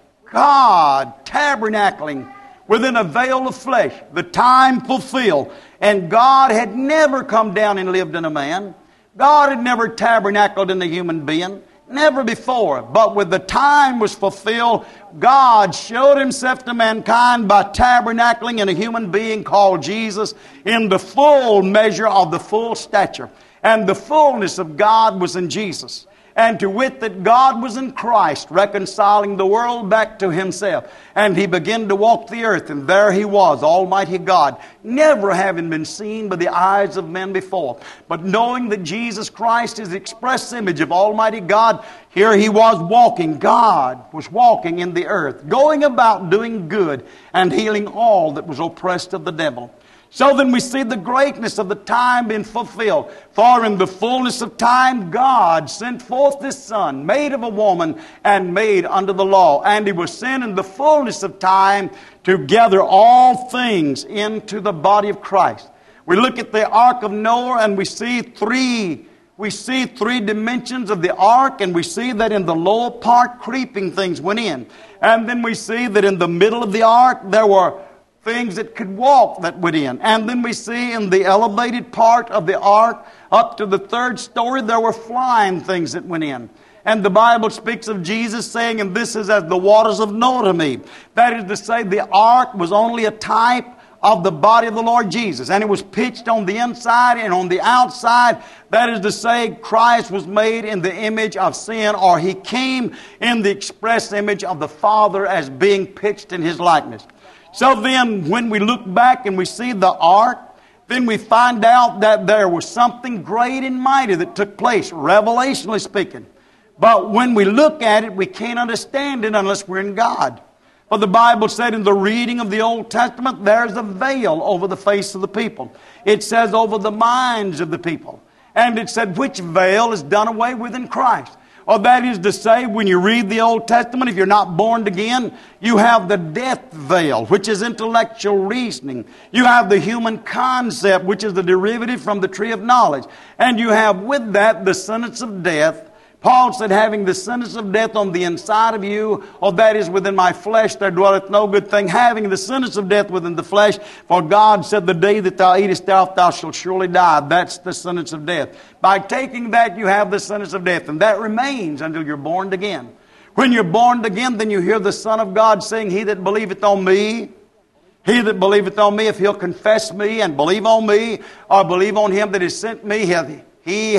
God tabernacling within a veil of flesh, the time fulfilled. And God had never come down and lived in a man. God had never tabernacled in a human being. Never before. But when the time was fulfilled, God showed Himself to mankind by tabernacling in a human being called Jesus in the full measure of the full stature. And the fullness of God was in Jesus. And to wit that God was in Christ, reconciling the world back to Himself. And He began to walk the earth, and there He was, Almighty God, never having been seen by the eyes of men before. But knowing that Jesus Christ is the express image of Almighty God, here He was walking. God was walking in the earth, going about doing good and healing all that was oppressed of the devil. So then we see the greatness of the time being fulfilled. For in the fullness of time, God sent forth His Son, made of a woman and made under the law. And He was sent in the fullness of time to gather all things into the body of Christ. We look at the Ark of Noah and we see three dimensions of the ark, and we see that in the lower part creeping things went in. And then we see that in the middle of the ark there were things that could walk that went in. And then we see in the elevated part of the ark up to the third story there were flying things that went in. And the Bible speaks of Jesus saying, and this is as the waters of Noah to me. That is to say, the ark was only a type of the body of the Lord Jesus. And it was pitched on the inside and on the outside. That is to say, Christ was made in the image of sin, or He came in the express image of the Father as being pitched in His likeness. So then, when we look back and we see the ark, then we find out that there was something great and mighty that took place, revelationally speaking. But when we look at it, we can't understand it unless we're in God. For the Bible said in the reading of the Old Testament, there's a veil over the face of the people. It says over the minds of the people. And it said which veil is done away with in Christ. Or that is to say, when you read the Old Testament, if you're not born again, you have the death veil, which is intellectual reasoning. You have the human concept, which is the derivative from the tree of knowledge. And you have with that the sentence of death. Paul said, having the sentence of death on the inside of you, or that is within my flesh, there dwelleth no good thing. Having the sentence of death within the flesh, for God said, the day that thou eatest thereof, thou shalt surely die. That's the sentence of death. By taking that, you have the sentence of death, and that remains until you're born again. When you're born again, then you hear the Son of God saying, he that believeth on me, he that believeth on me, if he'll confess me and believe on me, or believe on him that has sent me, he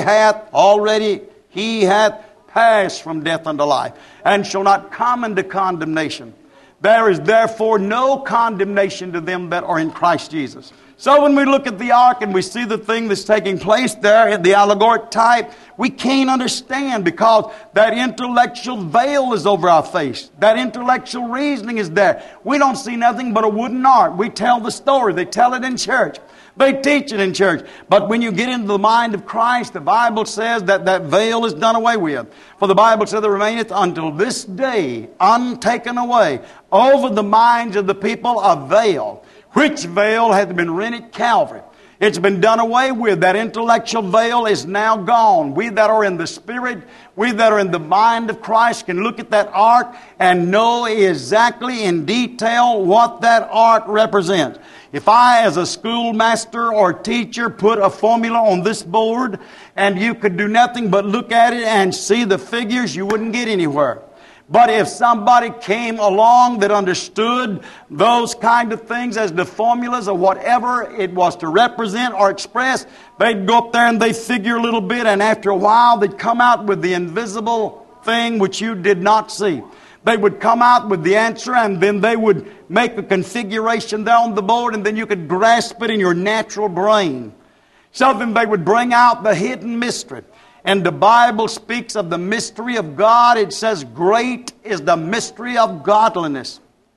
hath passed from death unto life, and shall not come into condemnation. There is therefore no condemnation to them that are in Christ Jesus. So when we look at the ark and we see the thing that's taking place there in the allegoric type, we can't understand because that intellectual veil is over our face. That intellectual reasoning is there. We don't see nothing but a wooden ark. We tell the story. They tell it in church. They teach it in church. But when you get into the mind of Christ, the Bible says that that veil is done away with. For the Bible says there remaineth until this day untaken away over the minds of the people a veil, which veil hath been rent at Calvary. It's been done away with. That intellectual veil is now gone. We that are in the Spirit, we that are in the mind of Christ can look at that ark and know exactly in detail what that ark represents. If I, as a schoolmaster or teacher, put a formula on this board and you could do nothing but look at it and see the figures, you wouldn't get anywhere. But if somebody came along that understood those kind of things as the formulas or whatever it was to represent or express, they'd go up there and they'd figure a little bit, and after a while they'd come out with the invisible thing which you did not see. They would come out with the answer, and then they would make a configuration there on the board, and then you could grasp it in your natural brain. So then they would bring out the hidden mystery. And the Bible speaks of the mystery of God. It says, great is the mystery of godliness.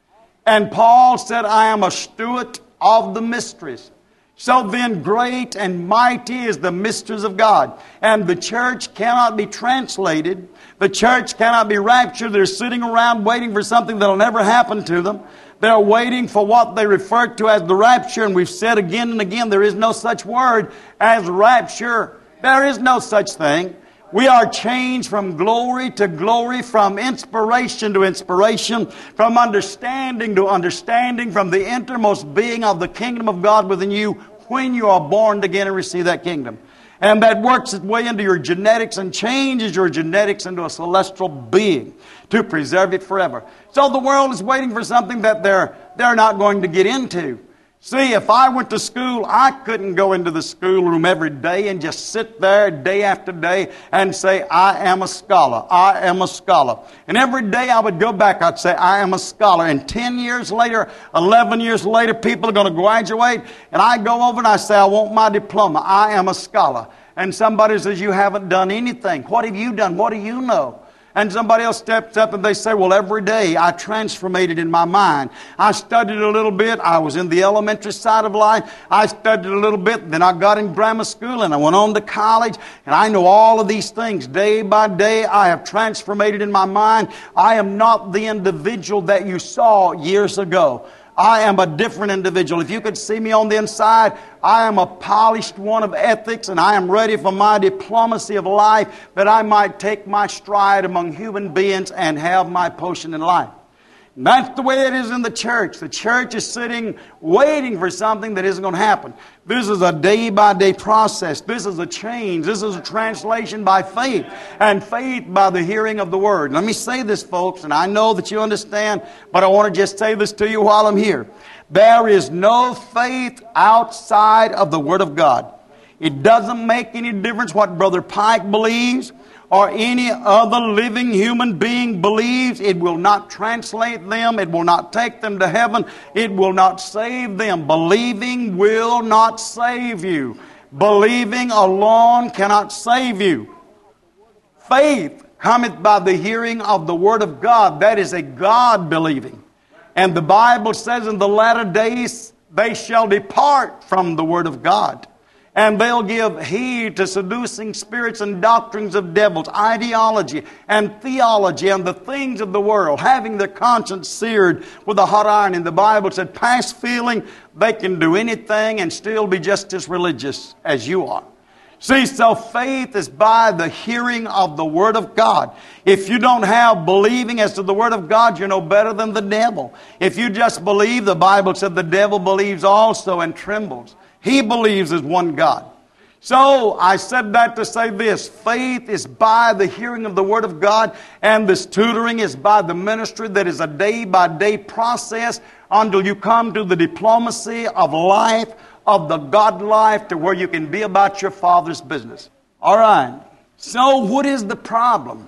And Paul said, I am a steward of the mysteries. So then great and mighty is the mysteries of God. And the church cannot be translated. The church cannot be raptured. They're sitting around waiting for something that will never happen to them. They're waiting for what they refer to as the rapture. And we've said again and again, there is no such word as rapture. There is no such thing. We are changed from glory to glory, from inspiration to inspiration, from understanding to understanding, from the innermost being of the kingdom of God within you when you are born again and receive that kingdom. And that works its way into your genetics and changes your genetics into a celestial being to preserve it forever. So the world is waiting for something that they're not going to get into. See, if I went to school, I couldn't go into the schoolroom every day and just sit there day after day and say, I am a scholar, I am a scholar. And every day I would go back, I'd say, I am a scholar. And 10 years later, 11 years later, people are going to graduate, and I go over and I say, I want my diploma, I am a scholar. And somebody says, you haven't done anything. What have you done? What do you know? And somebody else steps up and they say, well, every day I transformated in my mind. I studied a little bit. I was in the elementary side of life. I studied a little bit. Then I got in grammar school and I went on to college. And I know all of these things. Day by day I have transformated in my mind. I am not the individual that you saw years ago. I am a different individual. If you could see me on the inside, I am a polished one of ethics, and I am ready for my diplomacy of life, that I might take my stride among human beings and have my portion in life. And that's the way it is in the church. The church is sitting waiting for something that isn't going to happen. This is a day-by-day process. This is a change. This is a translation by faith, and faith by the hearing of the Word. Let me say this, folks, and I know that you understand, but I want to just say this to you while I'm here. There is no faith outside of the Word of God. It doesn't make any difference what Brother Pike believes or any other living human being believes. It will not translate them. It will not take them to heaven. It will not save them. Believing will not save you. Believing alone cannot save you. Faith cometh by the hearing of the Word of God. That is a God believing. And the Bible says in the latter days they shall depart from the Word of God. And they'll give heed to seducing spirits and doctrines of devils, ideology and theology and the things of the world, having their conscience seared with a hot iron. And the Bible said, past feeling, they can do anything and still be just as religious as you are. See, so faith is by the hearing of the Word of God. If you don't have believing as to the Word of God, you're no better than the devil. If you just believe, the Bible said the devil believes also and trembles. He believes as one God. So I said that to say this. Faith is by the hearing of the Word of God, and this tutoring is by the ministry that is a day-by-day process until you come to the diplomacy of life, of the God life, to where you can be about your Father's business. All right. So what is the problem?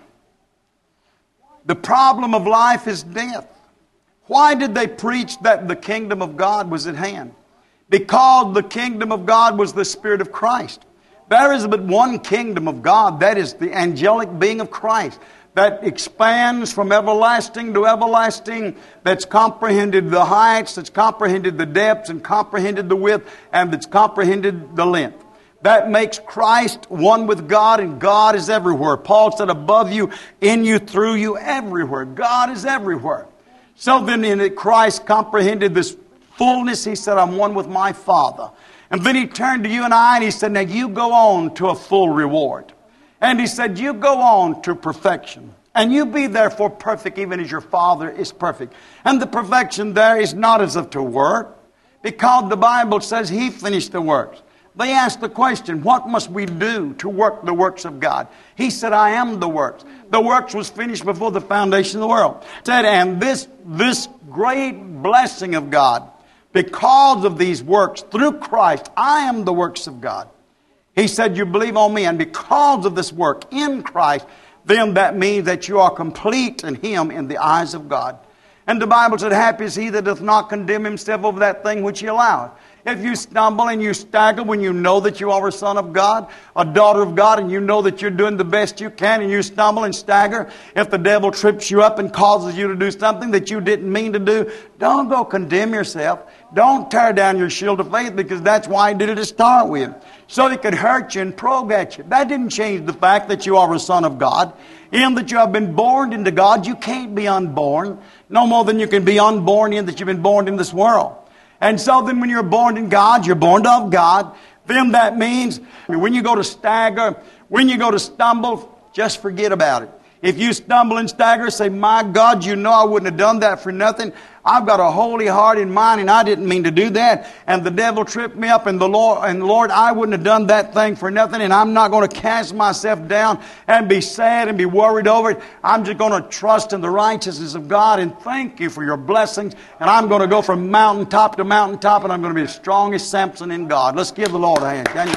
The problem of life is death. Why did they preach that the kingdom of God was at hand? Because the kingdom of God was the Spirit of Christ. There is but one kingdom of God, that is the angelic being of Christ, that expands from everlasting to everlasting, that's comprehended the heights, that's comprehended the depths, and comprehended the width, and that's comprehended the length. That makes Christ one with God, and God is everywhere. Paul said, above you, in you, through you, everywhere. God is everywhere. So then in Christ comprehended this fullness. He said, I'm one with my Father. And then He turned to you and I and He said, now you go on to a full reward. And He said, you go on to perfection. And you be therefore perfect even as your Father is perfect. And the perfection there is not as of to work, because the Bible says He finished the works. They asked the question, what must we do to work the works of God? He said, I am the works. The works was finished before the foundation of the world. He said, and this great blessing of God, because of these works, through Christ, I am the works of God. He said, you believe on me, and because of this work in Christ, then that means that you are complete in Him in the eyes of God. And the Bible said, happy is he that doth not condemn himself over that thing which he alloweth. If you stumble and you stagger when you know that you are a son of God, a daughter of God, and you know that you're doing the best you can, and you stumble and stagger, if the devil trips you up and causes you to do something that you didn't mean to do, don't go condemn yourself. Don't tear down your shield of faith, because that's why he did it to start with. So he could hurt you and probe at you. That didn't change the fact that you are a son of God. In that you have been born into God, you can't be unborn. No more than you can be unborn in that you've been born in this world. And so then when you're born in God, you're born of God. Then that means when you go to stagger, when you go to stumble, just forget about it. If you stumble and stagger, say, my God, you know I wouldn't have done that for nothing. I've got a holy heart in mine, and I didn't mean to do that. And the devil tripped me up, and Lord, I wouldn't have done that thing for nothing. And I'm not going to cast myself down and be sad and be worried over it. I'm just going to trust in the righteousness of God and thank you for your blessings. And I'm going to go from mountaintop to mountaintop, and I'm going to be as strong as Samson in God. Let's give the Lord a hand, can you?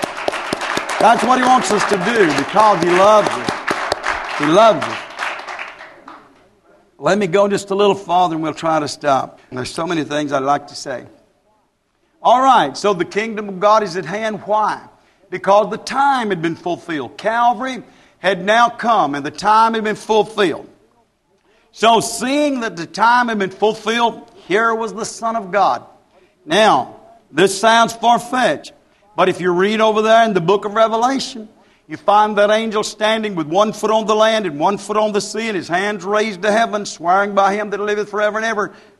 That's what He wants us to do, because He loves us. He loves us. Let me go just a little farther and we'll try to stop. There's so many things I'd like to say. All right, so the kingdom of God is at hand. Why? Because the time had been fulfilled. Calvary had now come and the time had been fulfilled. So seeing that the time had been fulfilled, here was the Son of God. Now, this sounds far-fetched, but if you read over there in the book of Revelation, you find that angel standing with one foot on the land and one foot on the sea, and his hands raised to heaven, swearing by him that liveth forever and ever,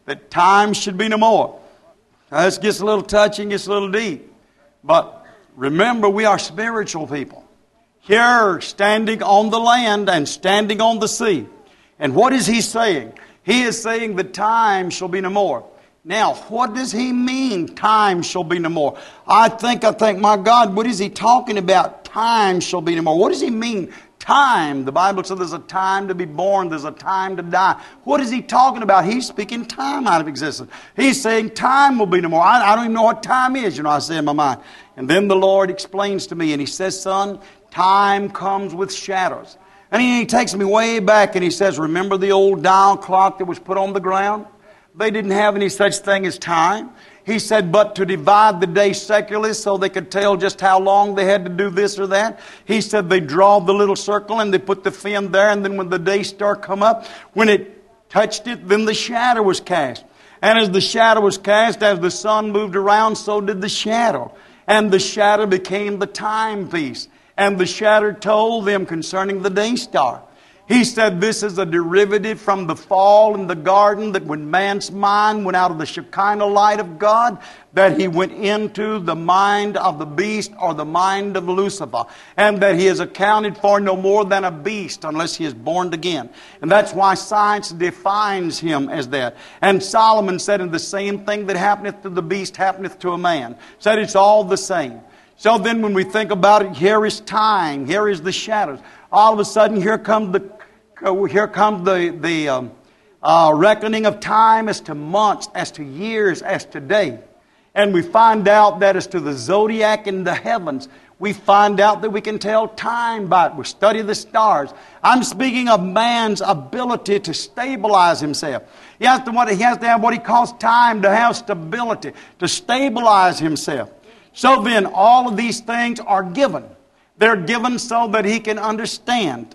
that time should be no more. Now, this gets a little touching, gets a little deep. But remember, we are spiritual people. Here, standing on the land and standing on the sea. And what is he saying? He is saying the time shall be no more. Now, what does he mean, time shall be no more? I think, my God, what is he talking about? Time shall be no more. What does he mean? Time. The Bible says there's a time to be born, there's a time to die. What is he talking about? He's speaking time out of existence. He's saying time will be no more. I don't even know what time is, I say in my mind. And then the Lord explains to me, and he says, son, time comes with shadows. And he takes me way back, and he says, remember the old dial clock that was put on the ground? They didn't have any such thing as time. He said, but to divide the day secularly so they could tell just how long they had to do this or that. He said they draw the little circle and they put the fin there, and then when the day star come up, when it touched it, then the shadow was cast. And as the shadow was cast, as the sun moved around, so did the shadow. And the shadow became the timepiece. And the shadow told them concerning the day star. He said this is a derivative from the fall in the garden, that when man's mind went out of the Shekinah light of God, that he went into the mind of the beast or the mind of Lucifer. And that he is accounted for no more than a beast unless he is born again. And that's why science defines him as that. And Solomon said, and the same thing that happeneth to the beast happeneth to a man. Said it's all the same. So then when we think about it, here is time, here is the shadows. All of a sudden here comes the reckoning of time as to months, as to years, as to day. And we find out that as to the zodiac in the heavens, we find out that we can tell time by it. We study the stars. I'm speaking of man's ability to stabilize himself. He has to have what he calls time, to have stability, to stabilize himself. So then all of these things are given. They're given so that he can understand.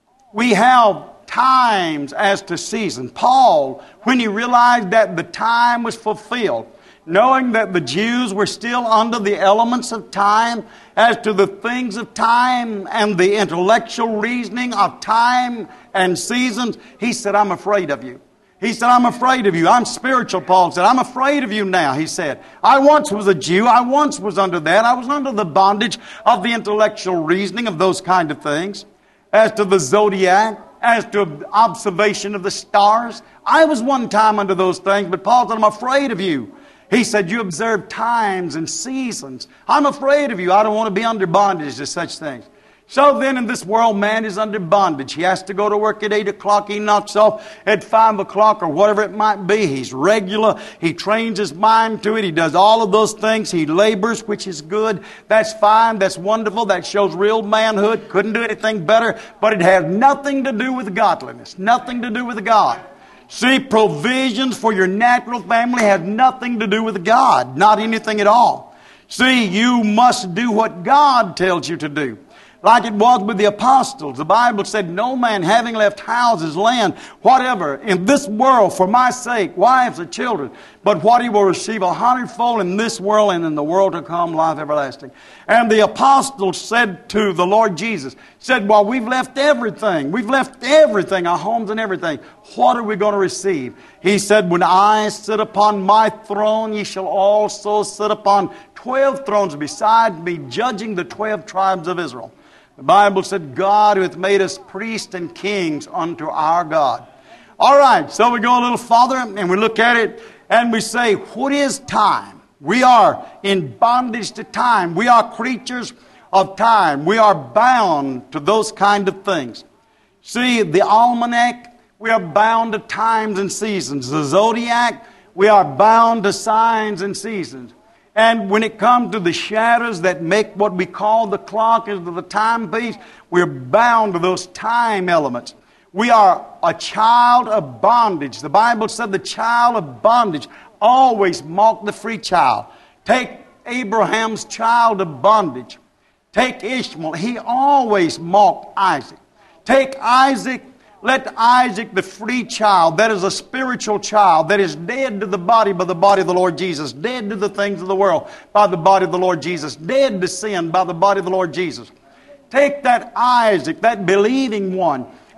We have times as to season. Paul, when he realized that the time was fulfilled, knowing that the Jews were still under the elements of time, as to the things of time and the intellectual reasoning of time and seasons, he said, I'm afraid of you. He said, I'm afraid of you. I'm spiritual, Paul said. I'm afraid of you now, he said. I once was a Jew. I once was under that. I was under the bondage of the intellectual reasoning of those kind of things. As to the zodiac, as to observation of the stars, I was one time under those things, but Paul said, I'm afraid of you. He said, you observe times and seasons. I'm afraid of you. I don't want to be under bondage to such things. So then in this world, man is under bondage. He has to go to work at 8 o'clock. He knocks off at 5 o'clock or whatever it might be. He's regular. He trains his mind to it. He does all of those things. He labors, which is good. That's fine. That's wonderful. That shows real manhood. Couldn't do anything better. But it has nothing to do with godliness. Nothing to do with God. See, provisions for your natural family has nothing to do with God. Not anything at all. See, you must do what God tells you to do. Like it was with the apostles. The Bible said, no man having left houses, land, whatever, in this world for my sake, wives or children, but what he will receive 100-fold in this world and in the world to come, life everlasting. And the apostles said to the Lord Jesus, said, well, we've left everything. We've left everything, our homes and everything. What are we going to receive? He said, when I sit upon my throne, ye shall also sit upon 12 thrones beside me, judging the 12 tribes of Israel. The Bible said, God who hath made us priests and kings unto our God. All right, so we go a little farther and we look at it and we say, what is time? We are in bondage to time. We are creatures of time. We are bound to those kind of things. See, the almanac, we are bound to times and seasons. The zodiac, we are bound to signs and seasons. And when it comes to the shadows that make what we call the clock as the timepiece, we're bound to those time elements. We are a child of bondage. The Bible said the child of bondage always mocked the free child. Take Abraham's child of bondage. Take Ishmael. He always mocked Isaac. Take Isaac. Let Isaac, the free child, that is a spiritual child, that is dead to the body by the body of the Lord Jesus, dead to the things of the world by the body of the Lord Jesus, dead to sin by the body of the Lord Jesus. Take that Isaac, that believing one,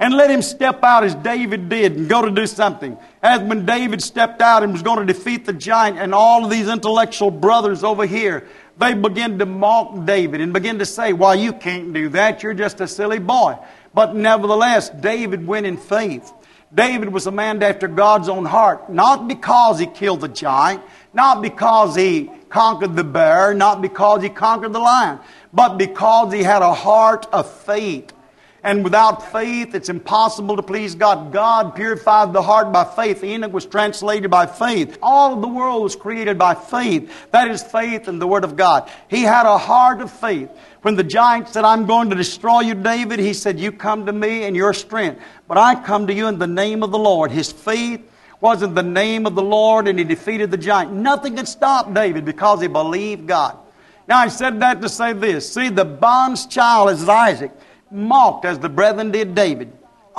and let him step out as David did and go to do something. As when David stepped out and was going to defeat the giant, and all of these intellectual brothers over here, they began to mock David and begin to say, well, you can't do that. You're just a silly boy. But nevertheless, David went in faith. David was a man after God's own heart, not because he killed the giant, not because he conquered the bear, not because he conquered the lion, but because he had a heart of faith. And without faith, it's impossible to please God. God purified the heart by faith. Enoch was translated by faith. All of the world was created by faith. That is faith in the Word of God. He had a heart of faith. When the giant said, I'm going to destroy you, David, he said, you come to me in your strength, but I come to you in the name of the Lord. His faith was in the name of the Lord, and he defeated the giant. Nothing could stop David because he believed God. Now, I said that to say this. See, the bond's child is Isaac, mocked as the brethren did David.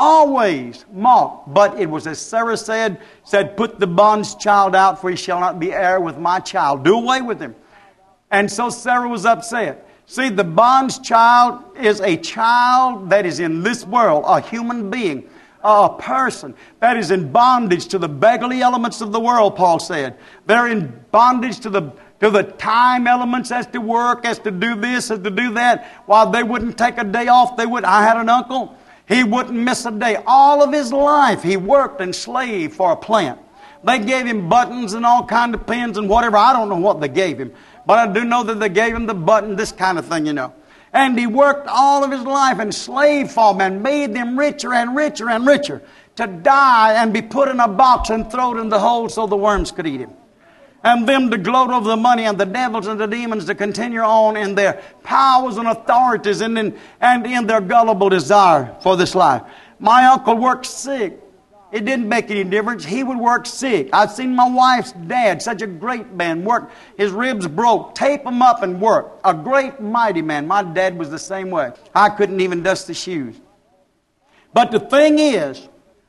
Always mocked. But it was as Sarah said, put the bond's child out, for he shall not be heir with my child. Do away with him. And so Sarah was upset. See, the bond's child is a child that is in this world, a human being, a person that is in bondage to the beggarly elements of the world, Paul said. They're in bondage to the time elements, as to work, as to do this, as to do that. While they wouldn't take a day off, I had an uncle, he wouldn't miss a day. All of his life he worked and slaved for a plant. They gave him buttons and all kind of pins and whatever. I don't know what they gave him, but I do know that they gave him the button, this kind of thing, And he worked all of his life and slaved for them and made them richer and richer and richer, to die and be put in a box and thrown in the hole so the worms could eat him. And them to gloat over the money, and the devils and the demons to continue on in their powers and authorities and in their gullible desire for this life. My uncle worked sick. It didn't make any difference. He would work sick. I've seen my wife's dad, such a great man, work. His ribs broke, tape them up and work. A great, mighty man. My dad was the same way. I couldn't even dust the shoes. But the thing is,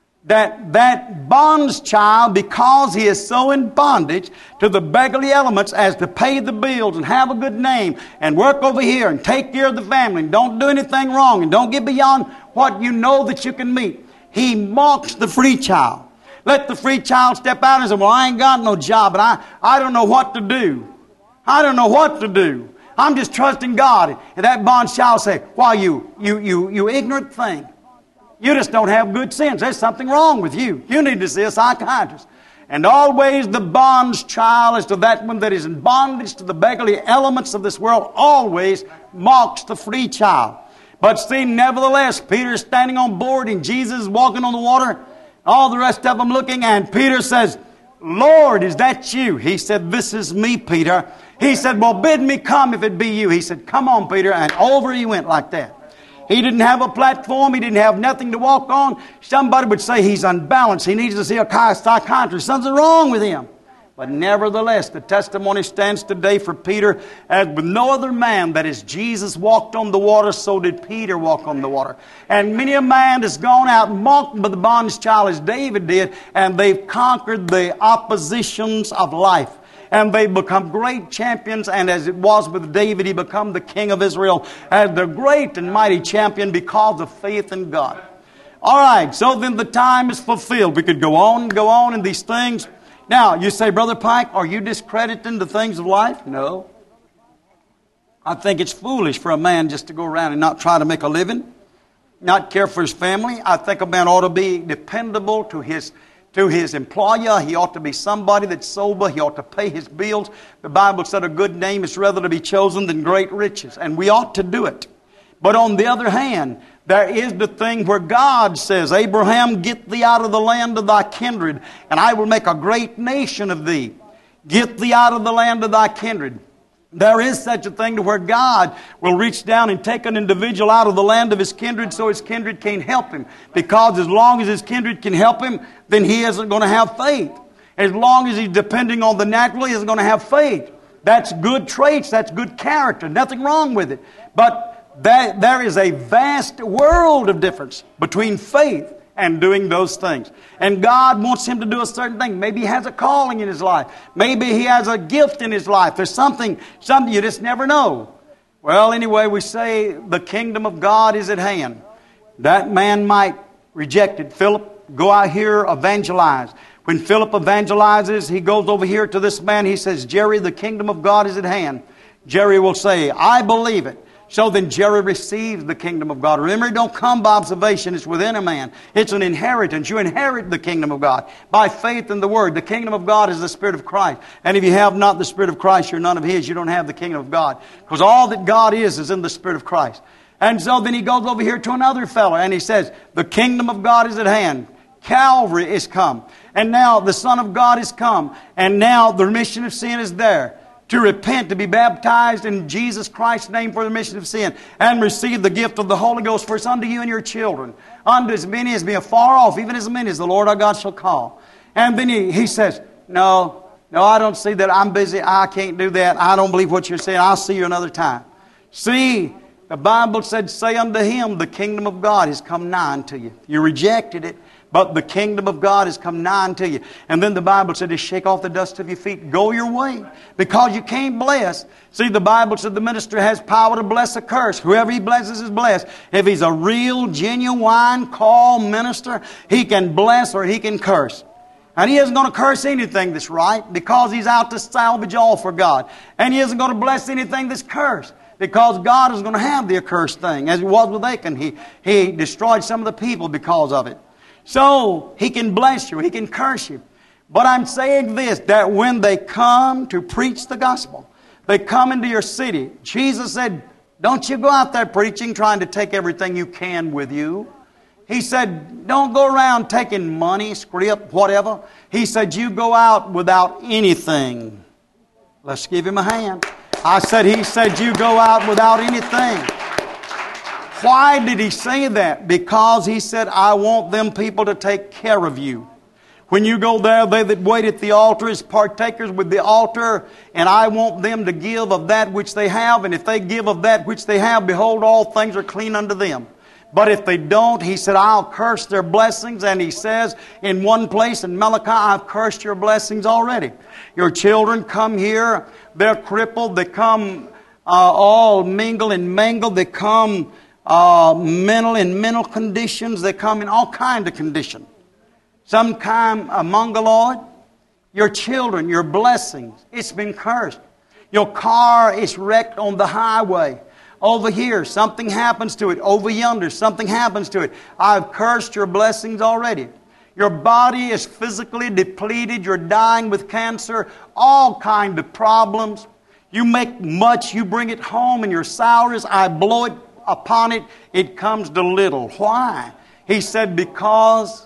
that bond's child, because he is so in bondage to the beggarly elements as to pay the bills and have a good name and work over here and take care of the family and don't do anything wrong and don't get beyond what you know that you can meet, he mocks the free child. Let the free child step out and say, well, I ain't got no job, and I don't know what to do. I don't know what to do. I'm just trusting God. And that bond's child say, why, you ignorant thing. You just don't have good sense. There's something wrong with you. You need to see a psychiatrist. And always the bond's child, as to that one that is in bondage to the beggarly elements of this world, always mocks the free child. But see, nevertheless, Peter's standing on board and Jesus is walking on the water. All the rest of them looking, and Peter says, Lord, is that you? He said, this is me, Peter. He said, well, bid me come if it be you. He said, come on, Peter. And over he went like that. He didn't have a platform. He didn't have nothing to walk on. Somebody would say he's unbalanced. He needs to see a psychiatrist. Something's wrong with him. But nevertheless, the testimony stands today for Peter. As with no other man, that is, Jesus walked on the water, so did Peter walk on the water. And many a man has gone out mocked by the bond's child as David did, and they've conquered the oppositions of life. And they become great champions, and as it was with David, he became the king of Israel as the great and mighty champion because of faith in God. All right, so then the time is fulfilled. We could go on in these things. Now, you say, Brother Pike, are you discrediting the things of life? No. I think it's foolish for a man just to go around and not try to make a living, not care for his family. I think a man ought to be dependable to his employer. He ought to be somebody that's sober. He ought to pay his bills. The Bible said a good name is rather to be chosen than great riches. And we ought to do it. But on the other hand, there is the thing where God says, Abraham, get thee out of the land of thy kindred, and I will make a great nation of thee. Get thee out of the land of thy kindred. There is such a thing to where God will reach down and take an individual out of the land of his kindred so his kindred can't help him. Because as long as his kindred can help him, then he isn't going to have faith. As long as he's depending on the natural, he isn't going to have faith. That's good traits. That's good character. Nothing wrong with it. But there is a vast world of difference between faith and doing those things. And God wants him to do a certain thing. Maybe he has a calling in his life. Maybe he has a gift in his life. There's something you just never know. Well, anyway, we say the kingdom of God is at hand. That man might rejected. Philip, go out here, evangelize. When Philip evangelizes, he goes over here to this man. He says, Jerry, the kingdom of God is at hand. Jerry will say, I believe it. So then Jerry receives the kingdom of God. Remember, it don't come by observation. It's within a man. It's an inheritance. You inherit the kingdom of God by faith in the Word. The kingdom of God is the Spirit of Christ. And if you have not the Spirit of Christ, you're none of His. You don't have the kingdom of God. Because all that God is in the Spirit of Christ. And so then he goes over here to another fellow and he says, the kingdom of God is at hand. Calvary is come. And now the Son of God is come. And now the remission of sin is there. To repent, to be baptized in Jesus Christ's name for the remission of sin, and receive the gift of the Holy Ghost. For it's unto you and your children, unto as many as be afar off, even as many as the Lord our God shall call. And then he says, no, I don't see that. I'm busy. I can't do that. I don't believe what you're saying. I'll see you another time. See, the Bible said, say unto him, the kingdom of God has come nigh unto you. You rejected it. But the kingdom of God has come nigh unto you. And then the Bible said to shake off the dust of your feet. Go your way. Because you can't bless. See, the Bible said the minister has power to bless or curse. Whoever he blesses is blessed. If he's a real, genuine, called minister, he can bless or he can curse. And he isn't going to curse anything that's right because he's out to salvage all for God. And he isn't going to bless anything that's cursed. Because God is going to have the accursed thing. As it was with Achan. He destroyed some of the people because of it. So, He can bless you, He can curse you. But I'm saying this, that when they come to preach the gospel, they come into your city. Jesus said, don't you go out there preaching, trying to take everything you can with you. He said, don't go around taking money, script, whatever. He said, you go out without anything. Let's give Him a hand. He said, you go out without anything. Why did He say that? Because He said, I want them people to take care of you. When you go there, they that wait at the altar is partakers with the altar, and I want them to give of that which they have, and if they give of that which they have, behold, all things are clean unto them. But if they don't, He said, I'll curse their blessings. And He says in one place in Malachi, I've cursed your blessings already. Your children come here, they're crippled, they come all mingled and mangled, they come mental conditions, they come in all kinds of conditions. Some come mongoloid. Your children, your blessings, it's been cursed. Your car is wrecked on the highway. Over here, something happens to it. Over yonder, something happens to it. I've cursed your blessings already. Your body is physically depleted. You're dying with cancer. All kinds of problems. You make much. You bring it home, and your salaries, I blow it upon it. It comes to little. Why? He said, because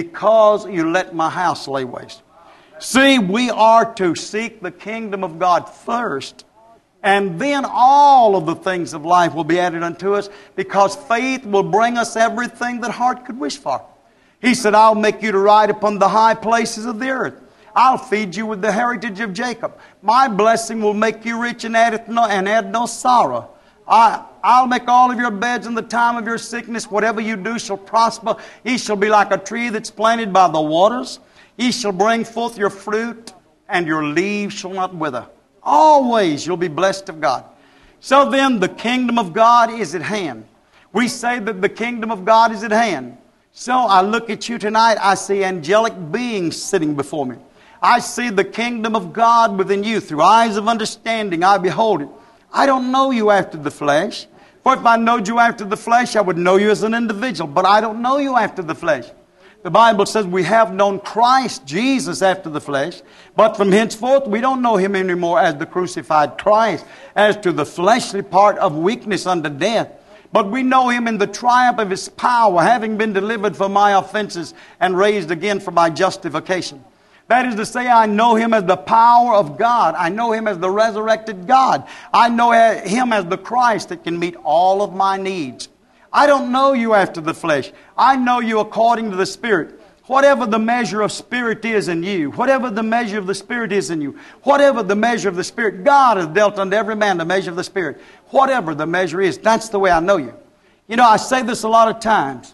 you let my house lay waste. See, we are to seek the kingdom of God first. And then all of the things of life will be added unto us, because faith will bring us everything that heart could wish for. He said, I'll make you to ride upon the high places of the earth. I'll feed you with the heritage of Jacob. My blessing will make you rich and add no sorrow. I'll make all of your beds in the time of your sickness. Whatever you do shall prosper. Ye shall be like a tree that's planted by the waters. Ye shall bring forth your fruit, and your leaves shall not wither. Always you'll be blessed of God. So then the kingdom of God is at hand. We say that the kingdom of God is at hand. So I look at you tonight, I see angelic beings sitting before me. I see the kingdom of God within you. Through eyes of understanding I behold it. I don't know you after the flesh. For if I knowed you after the flesh, I would know you as an individual. But I don't know you after the flesh. The Bible says we have known Christ Jesus after the flesh, but from henceforth we don't know Him anymore as the crucified Christ, as to the fleshly part of weakness unto death. But we know Him in the triumph of His power, having been delivered for my offenses and raised again for my justification. That is to say, I know Him as the power of God. I know Him as the resurrected God. I know Him as the Christ that can meet all of my needs. I don't know you after the flesh. I know you according to the Spirit. Whatever the measure of Spirit is in you, whatever the measure of the Spirit is in you, whatever the measure of the Spirit, God has dealt unto every man the measure of the Spirit. Whatever the measure is, that's the way I know you. You know, I say this a lot of times.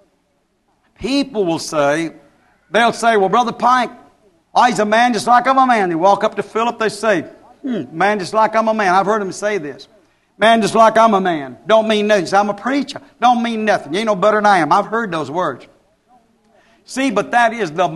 People will say, they'll say, well, Brother Pike, he's a man just like I'm a man. They walk up to Philip, they say, man just like I'm a man. I've heard him say this. Man just like I'm a man. Don't mean nothing. Say, I'm a preacher. Don't mean nothing. You ain't no better than I am. I've heard those words. See, but that is the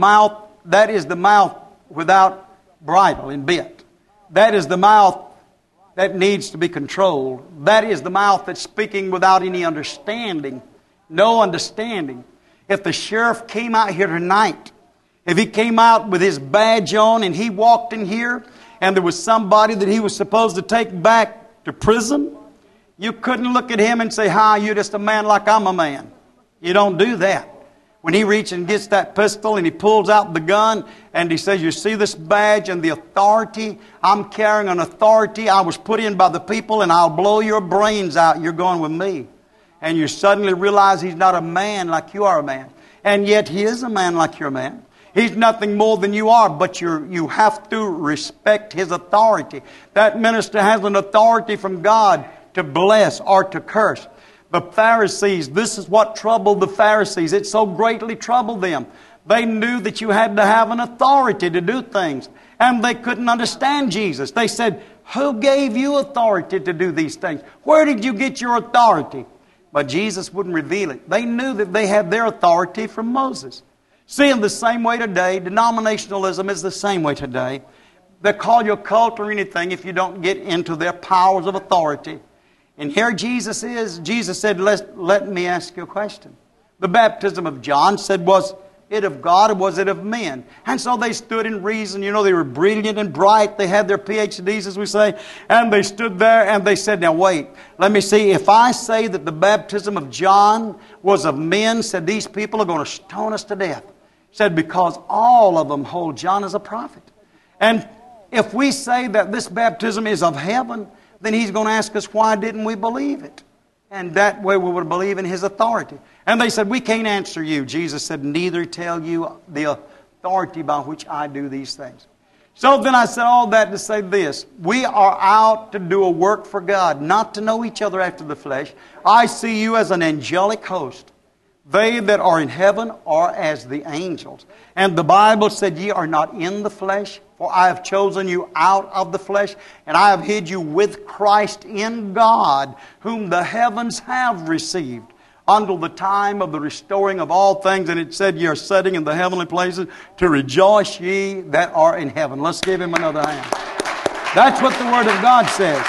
mouth without bridle and bit. That is the mouth that needs to be controlled. That is the mouth that's speaking without any understanding. No understanding. If the sheriff came out here tonight, if he came out with his badge on and he walked in here and there was somebody that he was supposed to take back to prison, you couldn't look at him and say, "Hi, you're just a man like I'm a man." You don't do that. When he reaches and gets that pistol and he pulls out the gun and he says, "You see this badge and the authority? I'm carrying an authority. I was put in by the people and I'll blow your brains out. You're going with me." And you suddenly realize he's not a man like you are a man. And yet he is a man like you're a man. He's nothing more than you are, but you have to respect his authority. That minister has an authority from God to bless or to curse. The Pharisees, this is what troubled the Pharisees. It so greatly troubled them. They knew that you had to have an authority to do things. And they couldn't understand Jesus. They said, "Who gave you authority to do these things? Where did you get your authority?" But Jesus wouldn't reveal it. They knew that they had their authority from Moses. See, in the same way today, denominationalism is the same way today. They call you a cult or anything if you don't get into their powers of authority. And here Jesus is. Jesus said, let me ask you a question. The baptism of John said, was it of God or was it of men? And so they stood in reason. You know, they were brilliant and bright. They had their PhDs, as we say. And they stood there and they said, "Now wait, let me see. If I say that the baptism of John was of men," said, "these people are going to stone us to death." Said, "Because all of them hold John as a prophet. And if we say that this baptism is of heaven, then he's going to ask us, why didn't we believe it? And that way we would believe in his authority." And they said, "We can't answer you." Jesus said, "Neither tell you the authority by which I do these things." So then I said all that to say this. We are out to do a work for God, not to know each other after the flesh. I see you as an angelic host. They that are in heaven are as the angels. And the Bible said, "Ye are not in the flesh, for I have chosen you out of the flesh, and I have hid you with Christ in God, whom the heavens have received, until the time of the restoring of all things." And it said, "Ye are sitting in the heavenly places, to rejoice ye that are in heaven." Let's give him another hand. That's what the Word of God says.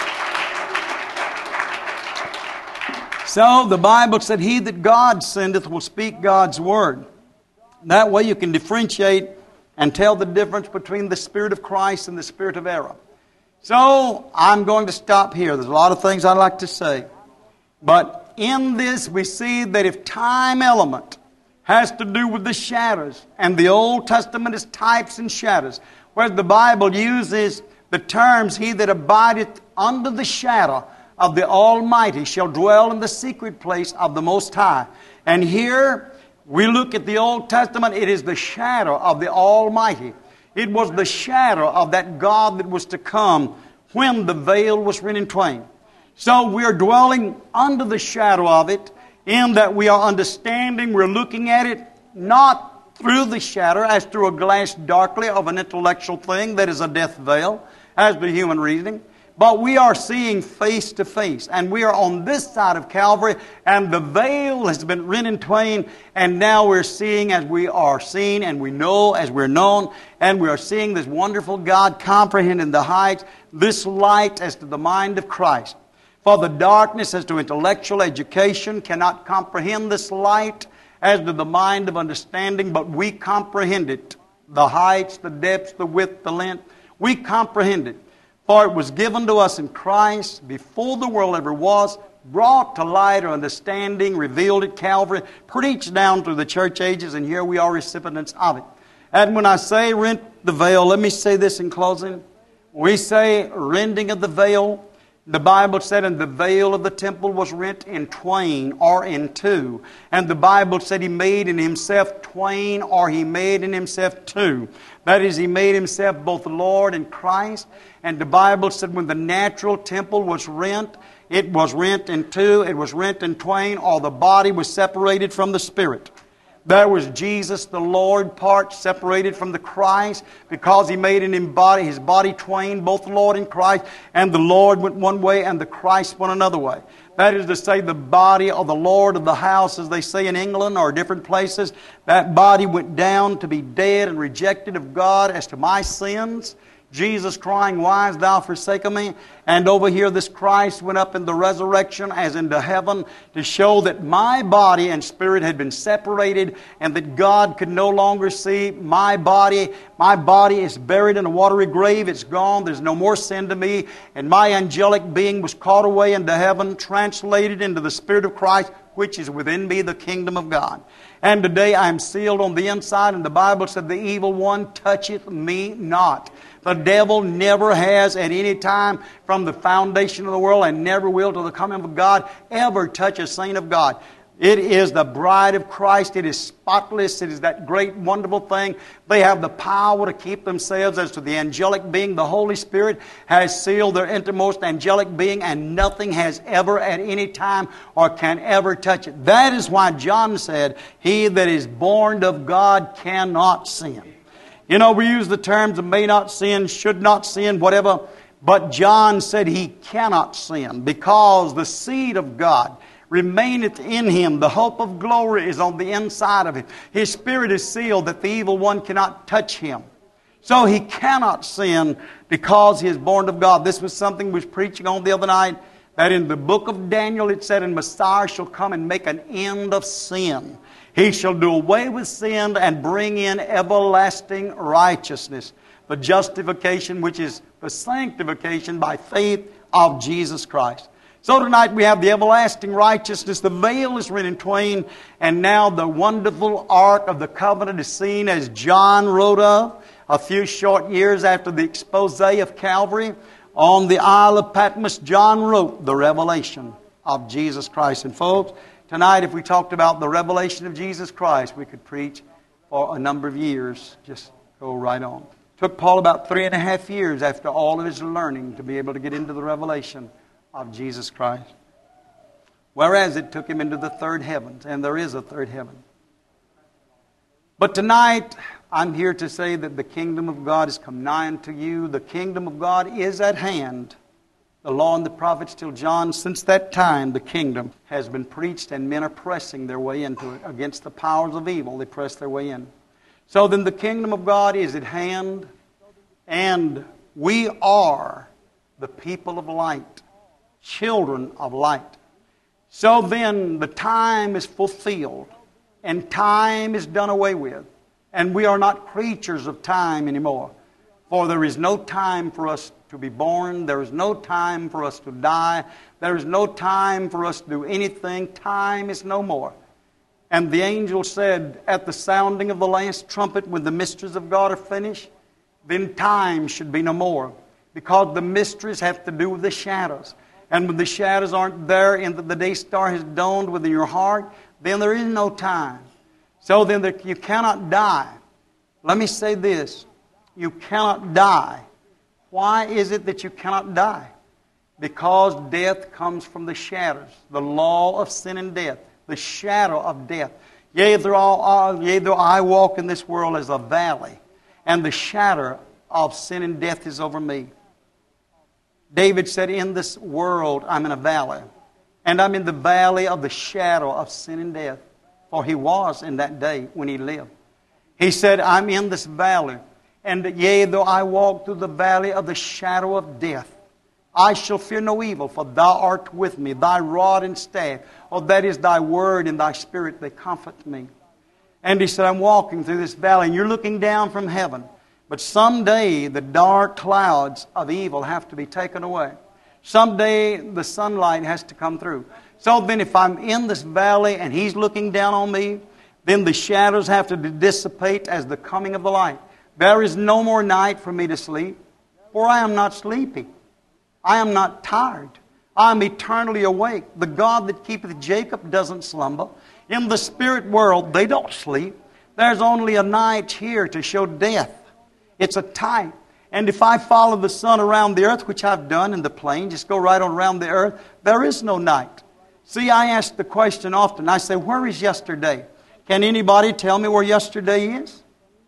So the Bible said, "He that God sendeth will speak God's word." That way you can differentiate and tell the difference between the Spirit of Christ and the spirit of error. So I'm going to stop here. There's a lot of things I'd like to say. But in this we see that if time element has to do with the shadows, and the Old Testament is types and shadows, where the Bible uses the terms, "He that abideth under the shadow of the Almighty shall dwell in the secret place of the Most High." And here we look at the Old Testament, it is the shadow of the Almighty. It was the shadow of that God that was to come when the veil was rent in twain. So we are dwelling under the shadow of it, in that we are understanding, we're looking at it not through the shadow as through a glass darkly of an intellectual thing that is a death veil, as the human reasoning. But we are seeing face to face. And we are on this side of Calvary. And the veil has been rent in twain. And now we're seeing as we are seen. And we know as we're known. And we are seeing this wonderful God comprehending the heights. This light as to the mind of Christ. For the darkness as to intellectual education cannot comprehend this light as to the mind of understanding. But we comprehend it. The heights, the depths, the width, the length. We comprehend it. For it was given to us in Christ before the world ever was, brought to light or understanding, revealed at Calvary, preached down through the church ages, and here we are recipients of it. And when I say rent the veil, let me say this in closing. We say rending of the veil. The Bible said, "And the veil of the temple was rent in twain," or in two. And the Bible said He made in Himself twain, or He made in Himself two. That is, He made Himself both Lord and Christ. And the Bible said when the natural temple was rent, it was rent in two, it was rent in twain, or the body was separated from the spirit. There was Jesus, the Lord part, separated from the Christ because He made His body twain, both the Lord and Christ, and the Lord went one way and the Christ went another way. That is to say, the body of the Lord of the house, as they say in England or different places, that body went down to be dead and rejected of God as to my sins. Jesus crying, "Why hast thou forsaken me?" And over here this Christ went up in the resurrection as into heaven to show that my body and spirit had been separated and that God could no longer see my body. My body is buried in a watery grave. It's gone. There's no more sin to me. And my angelic being was caught away into heaven, translated into the Spirit of Christ, which is within me, the kingdom of God. And today I am sealed on the inside, and the Bible said, "The evil one toucheth me not." The devil never has at any time from the foundation of the world, and never will till the coming of God, ever touch a saint of God. It is the bride of Christ. It is spotless. It is that great, wonderful thing. They have the power to keep themselves as to the angelic being. The Holy Spirit has sealed their innermost angelic being, and nothing has ever at any time or can ever touch it. That is why John said, "He that is born of God cannot sin." You know, we use the terms of may not sin, should not sin, whatever. But John said he cannot sin because the seed of God remaineth in him. The hope of glory is on the inside of him. His spirit is sealed that the evil one cannot touch him. So he cannot sin because he is born of God. This was something we was preaching on the other night, that in the book of Daniel it said, "And Messiah shall come and make an end of sin. He shall do away with sin and bring in everlasting righteousness." The justification, which is the sanctification by faith of Jesus Christ. So tonight we have the everlasting righteousness. The veil is rent in twain, and now the wonderful ark of the covenant is seen, as John wrote of a few short years after the expose of Calvary. On the Isle of Patmos, John wrote the revelation of Jesus Christ. And folks, tonight, if we talked about the revelation of Jesus Christ, we could preach for a number of years. Just go right on. It took Paul about 3.5 years after all of his learning to be able to get into the revelation of Jesus Christ. Whereas it took him into the third heavens, and there is a third heaven. But tonight, I'm here to say that the kingdom of God has come nigh unto you. The kingdom of God is at hand. The law and the prophets till John, since that time the kingdom has been preached, and men are pressing their way into it. Against the powers of evil, they press their way in. So then the kingdom of God is at hand, and we are the people of light, children of light. So then the time is fulfilled, and time is done away with, and we are not creatures of time anymore. For there is no time for us to be born. There is no time for us to die. There is no time for us to do anything. Time is no more. And the angel said, at the sounding of the last trumpet, when the mysteries of God are finished, then time should be no more. Because the mysteries have to do with the shadows. And when the shadows aren't there and the day star has dawned within your heart, then there is no time. So then you cannot die. Let me say this. You cannot die. Why is it that you cannot die? Because death comes from the shadows. The law of sin and death. The shadow of death. Yea, though I walk in this world as a valley, and the shadow of sin and death is over me. David said, in this world I'm in a valley, and I'm in the valley of the shadow of sin and death. For he was in that day when he lived. He said, I'm in this valley, and yea, though I walk through the valley of the shadow of death, I shall fear no evil, for thou art with me. Thy rod and staff, or that is thy word and thy spirit, they comfort me. And he said, I'm walking through this valley, and you're looking down from heaven. But someday the dark clouds of evil have to be taken away. Someday the sunlight has to come through. So then if I'm in this valley and he's looking down on me, then the shadows have to dissipate as the coming of the light. There is no more night for me to sleep, for I am not sleepy. I am not tired. I am eternally awake. The God that keepeth Jacob doesn't slumber. In the spirit world, they don't sleep. There's only a night here to show death. It's a type. And if I follow the sun around the earth, which I've done in the plane, just go right on around the earth, there is no night. See, I ask the question often. I say, where is yesterday? Can anybody tell me where yesterday is?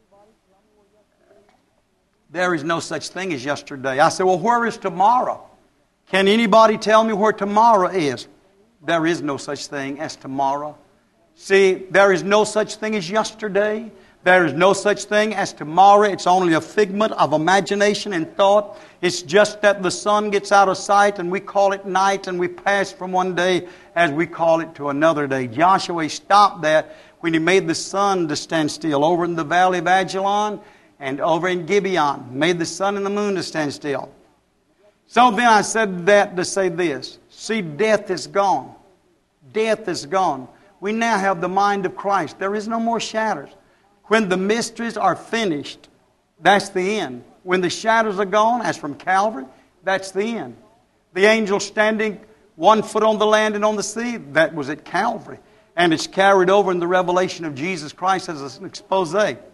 There is no such thing as yesterday. I said, well, where is tomorrow? Can anybody tell me where tomorrow is? There is no such thing as tomorrow. See, there is no such thing as yesterday. There is no such thing as tomorrow. It's only a figment of imagination and thought. It's just that the sun gets out of sight and we call it night and we pass from one day as we call it to another day. Joshua stopped that when he made the sun to stand still over in the valley of Ajalon and over in Gibeon. Made the sun and the moon to stand still. So then I said that to say this. See, death is gone. Death is gone. We now have the mind of Christ. There is no more shadows. When the mysteries are finished, that's the end. When the shadows are gone, as from Calvary, that's the end. The angel standing 1 foot on the land and on the sea, that was at Calvary. And it's carried over in the revelation of Jesus Christ as an expose.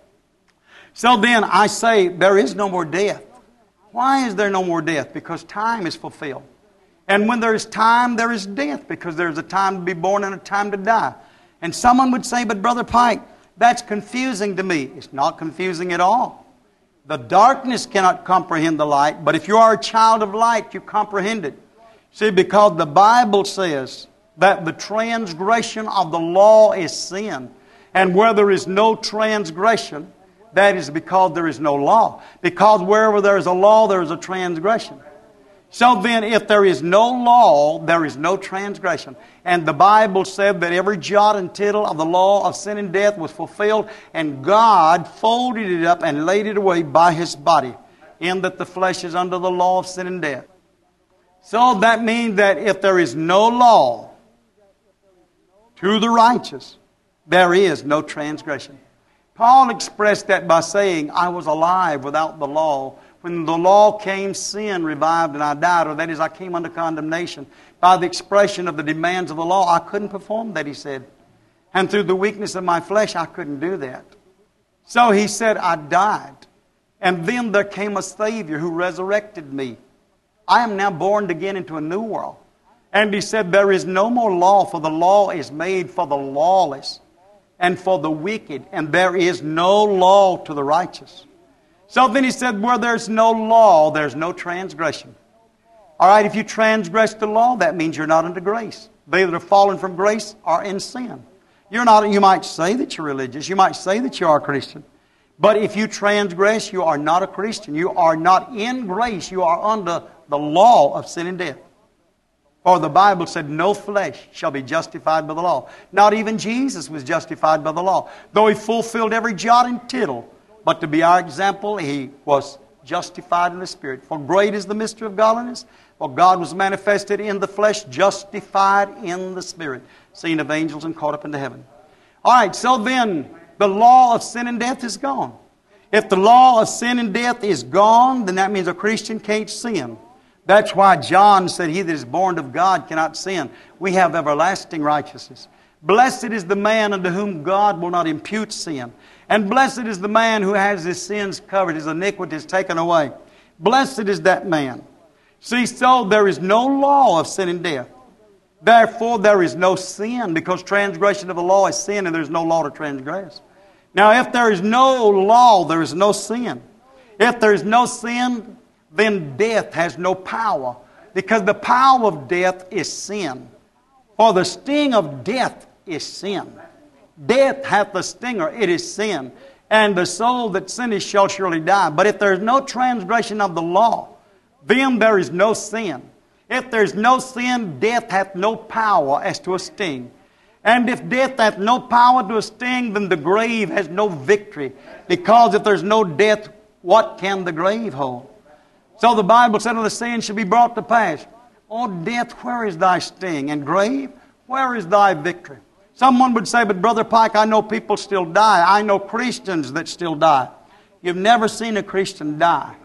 So then I say there is no more death. Why is there no more death? Because time is fulfilled. And when there is time, there is death, because there is a time to be born and a time to die. And someone would say, but Brother Pike, that's confusing to me. It's not confusing at all. The darkness cannot comprehend the light, but if you are a child of light, you comprehend it. See, because the Bible says that the transgression of the law is sin. And where there is no transgression, that is because there is no law. Because wherever there is a law, there is a transgression. So then, if there is no law, there is no transgression. And the Bible said that every jot and tittle of the law of sin and death was fulfilled, and God folded it up and laid it away by His body, in that the flesh is under the law of sin and death. So that means that if there is no law to the righteous, there is no transgression. Paul expressed that by saying, I was alive without the law. When the law came, sin revived and I died. Or that is, I came under condemnation. By the expression of the demands of the law, I couldn't perform that, he said. And through the weakness of my flesh, I couldn't do that. So he said, I died. And then there came a Savior who resurrected me. I am now born again into a new world. And he said, there is no more law, for the law is made for the lawless and for the wicked. And there is no law to the righteous. So then he said, where there's no law, there's no transgression. All right, if you transgress the law, that means you're not under grace. They that are fallen from grace are in sin. You might say that you're religious. You might say that you are a Christian. But if you transgress, you are not a Christian. You are not in grace. You are under the law of sin and death. For the Bible said, no flesh shall be justified by the law. Not even Jesus was justified by the law, though He fulfilled every jot and tittle. But to be our example, He was justified in the Spirit. For great is the mystery of godliness. For God was manifested in the flesh, justified in the Spirit, seen of angels and caught up into heaven. All right, so then the law of sin and death is gone. If the law of sin and death is gone, then that means a Christian can't sin. That's why John said, he that is born of God cannot sin. We have everlasting righteousness. Blessed is the man unto whom God will not impute sin. And blessed is the man who has his sins covered, his iniquities taken away. Blessed is that man. See, so there is no law of sin and death. Therefore, there is no sin, because transgression of the law is sin, and there is no law to transgress. Now, if there is no law, there is no sin. If there is no sin, then death has no power, because the power of death is sin. For the sting of death is sin. Death hath the stinger, it is sin. And the soul that sinneth shall surely die. But if there is no transgression of the law, then there is no sin. If there is no sin, death hath no power as to a sting. And if death hath no power to a sting, then the grave has no victory. Because if there's no death, what can the grave hold? So the Bible said, the saying shall be brought to pass, O death, where is thy sting? And grave, where is thy victory? Someone would say, but Brother Pike, I know people still die. I know Christians that still die. You've never seen a Christian die.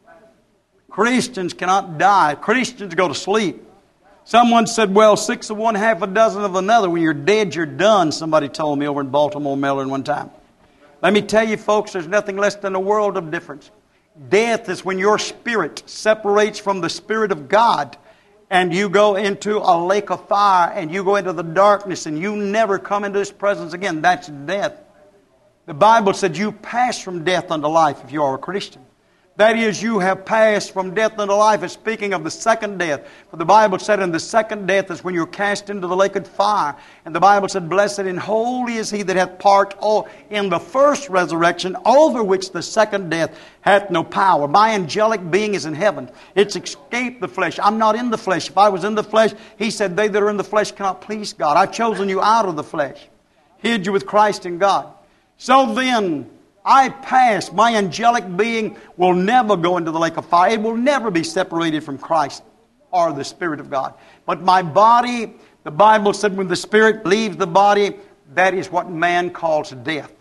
Christians cannot die. Christians go to sleep. Someone said, well, 6 of one, half a dozen of another. When you're dead, you're done, somebody told me over in Baltimore, Maryland one time. Let me tell you, folks, there's nothing less than a world of difference. Death is when your spirit separates from the Spirit of God, and you go into a lake of fire, and you go into the darkness, and you never come into His presence again. That's death. The Bible said you pass from death unto life if you are a Christian. That is, you have passed from death unto life. It's speaking of the second death. For the Bible said in the second death is when you're cast into the lake of fire. And the Bible said, blessed and holy is he that hath part in the first resurrection, over which the second death hath no power. My angelic being is in heaven. It's escaped the flesh. I'm not in the flesh. If I was in the flesh, He said, they that are in the flesh cannot please God. I've chosen you out of the flesh, hid you with Christ in God. So then, I pass. My angelic being will never go into the lake of fire. It will never be separated from Christ or the Spirit of God. But my body, the Bible said when the Spirit leaves the body, that is what man calls death.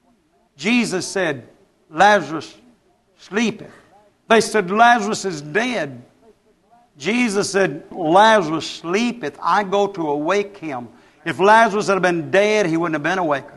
Jesus said, Lazarus sleepeth. They said, Lazarus is dead. Jesus said, Lazarus sleepeth. I go to awake him. If Lazarus had been dead, he wouldn't have been awakened.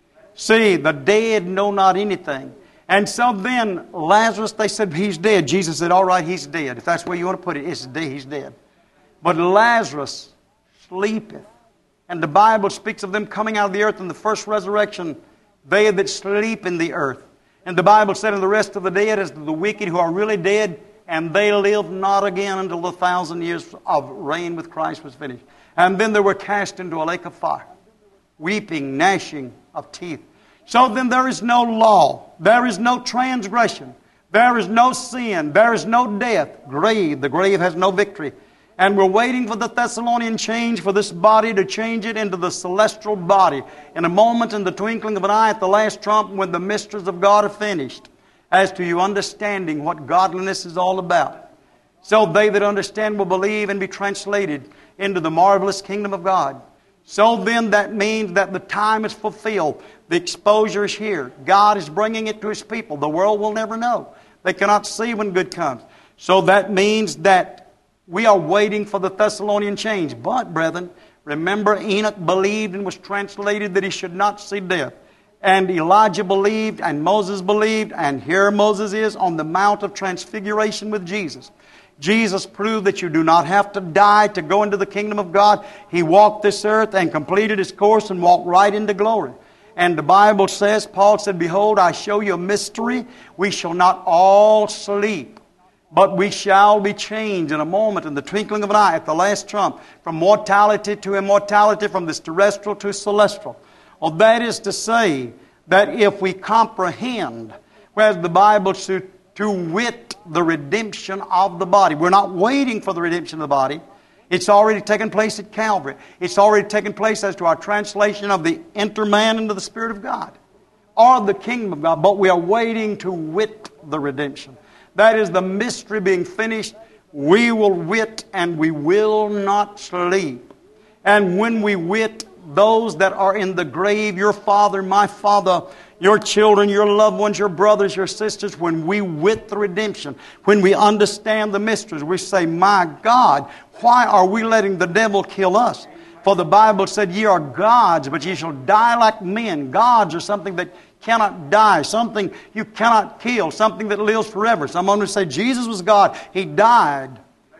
See, the dead know not anything. And so then, Lazarus, they said, he's dead. Jesus said, all right, he's dead. If that's the way you want to put it, he's dead. But Lazarus sleepeth. And the Bible speaks of them coming out of the earth in the first resurrection, they that sleep in the earth. And the Bible said, and the rest of the dead is the wicked who are really dead, and they live not again until the 1,000 years of reign with Christ was finished. And then they were cast into a lake of fire, weeping, gnashing of teeth. So then there is no law. There is no transgression. There is no sin. There is no death. Grave. The grave has no victory. And we're waiting for the Thessalonian change, for this body to change it into the celestial body. In a moment, in the twinkling of an eye, at the last trump, when the mysteries of God are finished, as to you understanding what godliness is all about. So they that understand will believe and be translated into the marvelous kingdom of God. So then that means that the time is fulfilled. The exposure is here. God is bringing it to His people. The world will never know. They cannot see when good comes. So that means that we are waiting for the Thessalonian change. But, brethren, remember Enoch believed and was translated that he should not see death. And Elijah believed and Moses believed. And here Moses is on the Mount of Transfiguration with Jesus. Jesus proved that you do not have to die to go into the kingdom of God. He walked this earth and completed His course and walked right into glory. And the Bible says, Paul said, behold, I show you a mystery. We shall not all sleep, but we shall be changed in a moment, in the twinkling of an eye, at the last trump, from mortality to immortality, from this terrestrial to celestial. Well, that is to say that if we comprehend, whereas the Bible says, to wit the redemption of the body. We're not waiting for the redemption of the body. It's already taken place at Calvary. It's already taken place as to our translation of the inner man into the Spirit of God, or the kingdom of God. But we are waiting to wit the redemption. That is the mystery being finished. We will wit and we will not sleep. And when we wit those that are in the grave, your father, my father, your children, your loved ones, your brothers, your sisters, when we wit the redemption, when we understand the mysteries, we say, my God, why are we letting the devil kill us? For the Bible said, ye are gods, but ye shall die like men. Gods are something that cannot die, something you cannot kill, something that lives forever. Someone would say, Jesus was God. He died.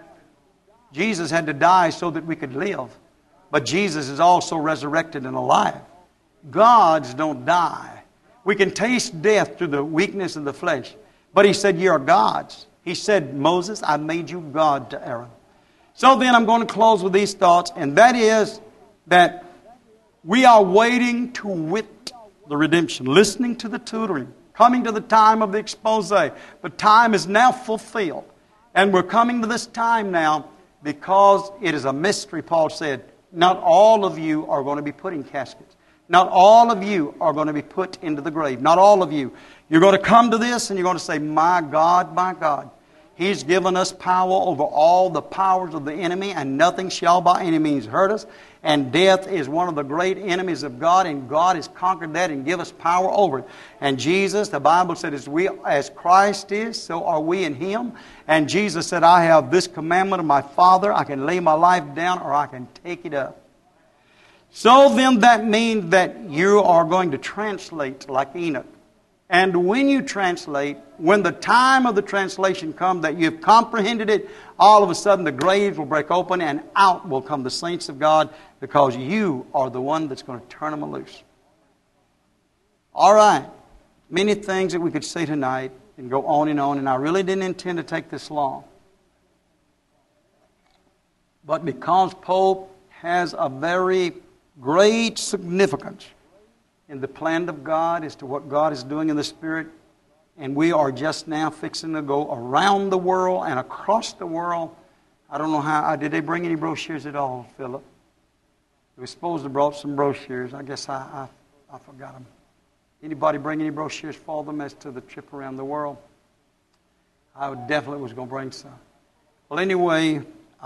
Jesus had to die so that we could live. But Jesus is also resurrected and alive. Gods don't die. We can taste death through the weakness of the flesh. But He said, ye are gods. He said, Moses, I made you God to Aaron. So then I'm going to close with these thoughts, and that is that we are waiting to wit the redemption, listening to the tutoring, coming to the time of the expose. The time is now fulfilled. And we're coming to this time now because it is a mystery, Paul said. Not all of you are going to be put in caskets. Not all of you are going to be put into the grave. Not all of you. You're going to come to this and you're going to say, my God, He's given us power over all the powers of the enemy, and nothing shall by any means hurt us. And death is one of the great enemies of God, and God has conquered that and give us power over it. And Jesus, the Bible said, as Christ is, so are we in Him. And Jesus said, I have this commandment of my Father. I can lay my life down or I can take it up. So then that means that you are going to translate like Enoch. And when you translate, when the time of the translation comes that you've comprehended it, all of a sudden the graves will break open and out will come the saints of God, because you are the one that's going to turn them loose. All right. Many things that we could say tonight and go on, and I really didn't intend to take this long. But because Pope has a very great significance in the plan of God as to what God is doing in the Spirit, and we are just now fixing to go around the world and across the world. I don't know how. Did they bring any brochures at all, Philip? We were supposed to have brought some brochures. I guess I forgot them. Anybody bring any brochures for them as to the trip around the world? I definitely was going to bring some. Well, anyway,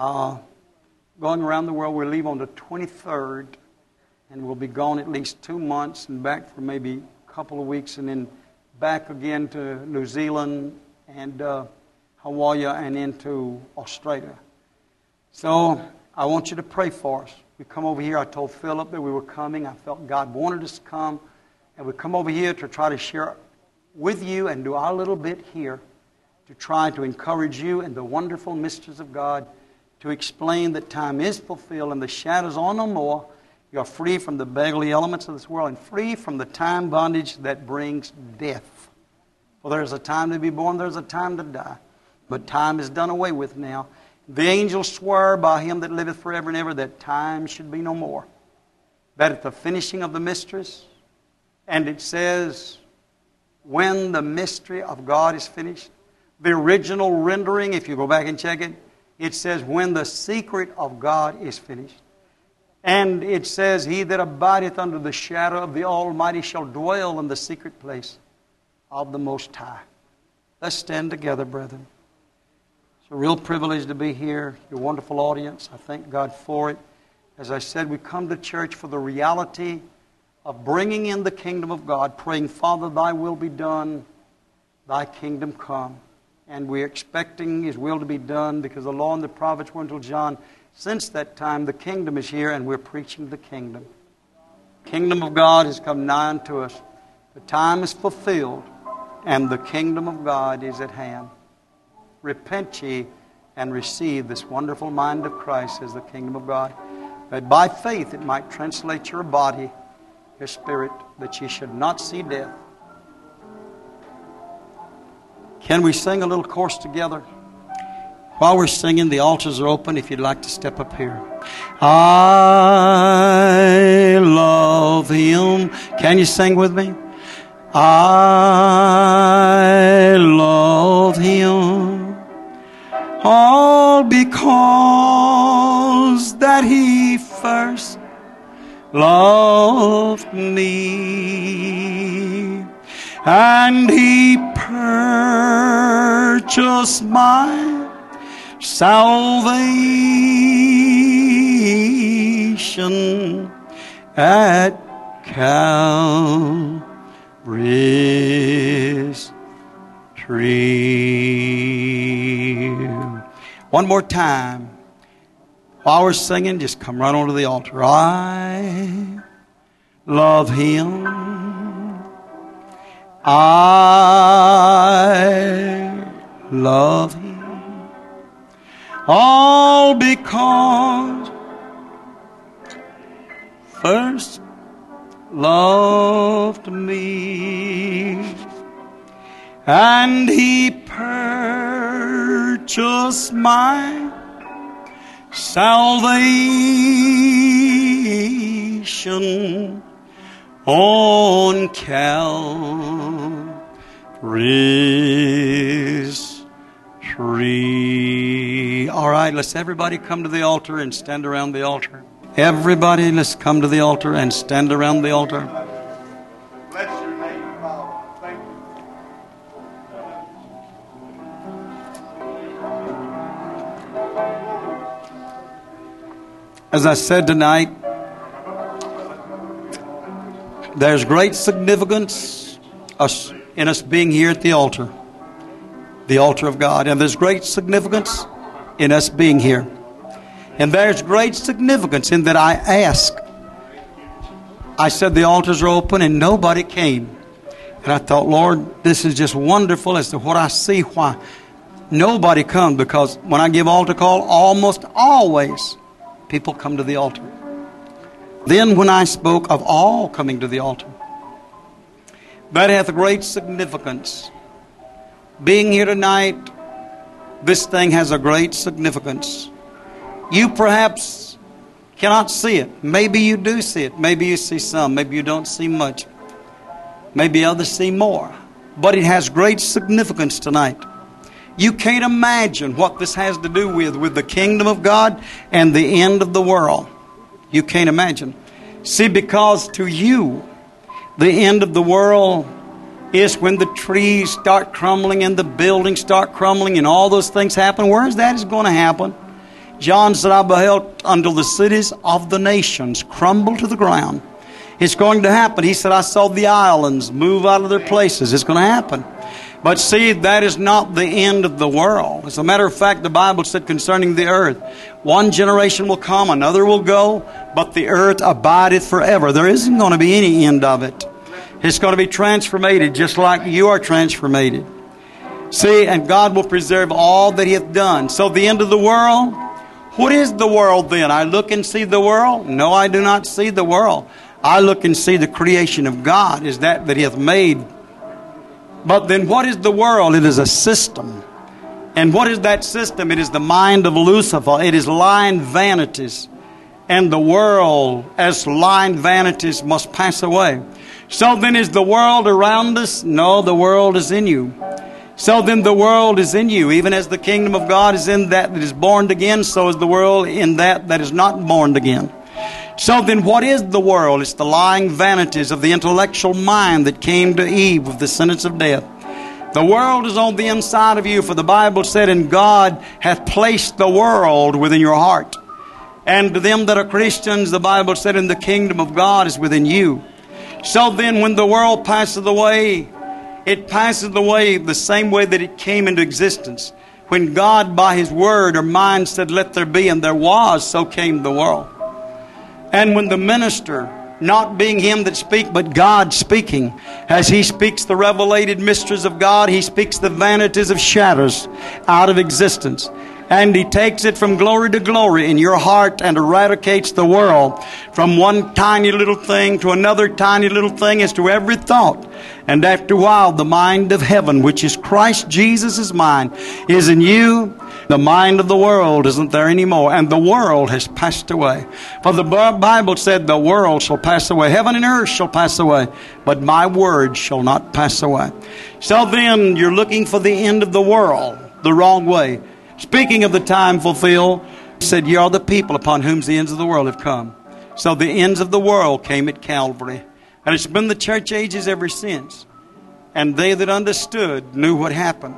going around the world, we'll leave on the 23rd, and we'll be gone at least 2 months and back for maybe a couple of weeks, and then back again to New Zealand and Hawaii and into Australia. So I want you to pray for us. We come over here. I told Philip that we were coming. I felt God wanted us to come. And we come over here to try to share with you and do our little bit here to try to encourage you in the wonderful mysteries of God, to explain that time is fulfilled and the shadows are no more. You are free from the beggarly elements of this world and free from the time bondage that brings death. For there is a time to be born, there is a time to die. But time is done away with now. The angels swear by Him that liveth forever and ever that time should be no more. That at the finishing of the mysteries, and it says, when the mystery of God is finished, the original rendering, if you go back and check it, it says, when the secret of God is finished. And it says, he that abideth under the shadow of the Almighty shall dwell in the secret place of the Most High. Let's stand together, brethren. It's a real privilege to be here. Your wonderful audience. I thank God for it. As I said, we come to church for the reality of bringing in the kingdom of God, praying, Father, thy will be done, thy kingdom come. And we're expecting His will to be done because the law and the prophets were until John. Since that time, the kingdom is here and we're preaching the kingdom. Kingdom of God has come nigh unto us. The time is fulfilled and the kingdom of God is at hand. Repent ye and receive this wonderful mind of Christ as the kingdom of God, that by faith it might translate your body, your spirit, that ye should not see death. Can we sing a little chorus together? While we're singing, the altars are open if you'd like to step up here. I love Him. Can you sing with me? I love Him. All because that He first loved me, and He purchased my salvation at Calvary's tree. One more time. While we're singing, just come right onto the altar. I love Him. I love Him. All because first loved me, and He purchased my salvation on Calvary's tree. All right, let's everybody come to the altar and stand around the altar. Everybody, let's come to the altar and stand around the altar. Bless your name, Father. Thank you. As I said tonight, there's great significance in us being here at the altar of God. And there's great significance in us being here. And there's great significance in that I said the altars are open and nobody came. And I thought, Lord, this is just wonderful as to what I see, why nobody comes. Because when I give altar call, almost always people come to the altar. Then when I spoke of all coming to the altar, that hath a great significance. Being here tonight, this thing has a great significance. You perhaps cannot see it. Maybe you do see it. Maybe you see some. Maybe you don't see much. Maybe others see more. But it has great significance tonight. You can't imagine what this has to do with the kingdom of God and the end of the world. You can't imagine. See, because to you, the end of the world is when the trees start crumbling and the buildings start crumbling and all those things happen. Where is that is going to happen? John said, I beheld until the cities of the nations crumble to the ground. It's going to happen. He said, I saw the islands move out of their places. It's going to happen. But see, that is not the end of the world. As a matter of fact, the Bible said concerning the earth, one generation will come, another will go, but the earth abideth forever. There isn't going to be any end of it. It's going to be transformated just like you are transformated. See, and God will preserve all that He hath done. So the end of the world, what is the world then? I look and see the world? No, I do not see the world. I look and see the creation of God, is that He hath made. But then what is the world? It is a system. And what is that system? It is the mind of Lucifer. It is lying vanities. And the world, as lying vanities, must pass away. So then is the world around us? No, the world is in you. So then the world is in you. Even as the kingdom of God is in that is born again, so is the world in that is not born again. So then what is the world? It's the lying vanities of the intellectual mind that came to Eve with the sentence of death. The world is on the inside of you, for the Bible said, and God hath placed the world within your heart. And to them that are Christians, the Bible said, and the kingdom of God is within you. So then when the world passes away, it passes away the same way that it came into existence. When God by His word or mind said, let there be, and there was, so came the world. And when the minister, not being him that speak, but God speaking, as he speaks the revelated mysteries of God, he speaks the vanities of shadows out of existence. And he takes it from glory to glory in your heart and eradicates the world from one tiny little thing to another tiny little thing as to every thought. And after a while, the mind of heaven, which is Christ Jesus' mind, is in you. The mind of the world isn't there anymore, and the world has passed away. For the Bible said, the world shall pass away. Heaven and earth shall pass away, but my word shall not pass away. So then, you're looking for the end of the world the wrong way. Speaking of the time fulfilled, He said, ye are the people upon whom the ends of the world have come. So the ends of the world came at Calvary. And it's been the church ages ever since. And they that understood knew what happened.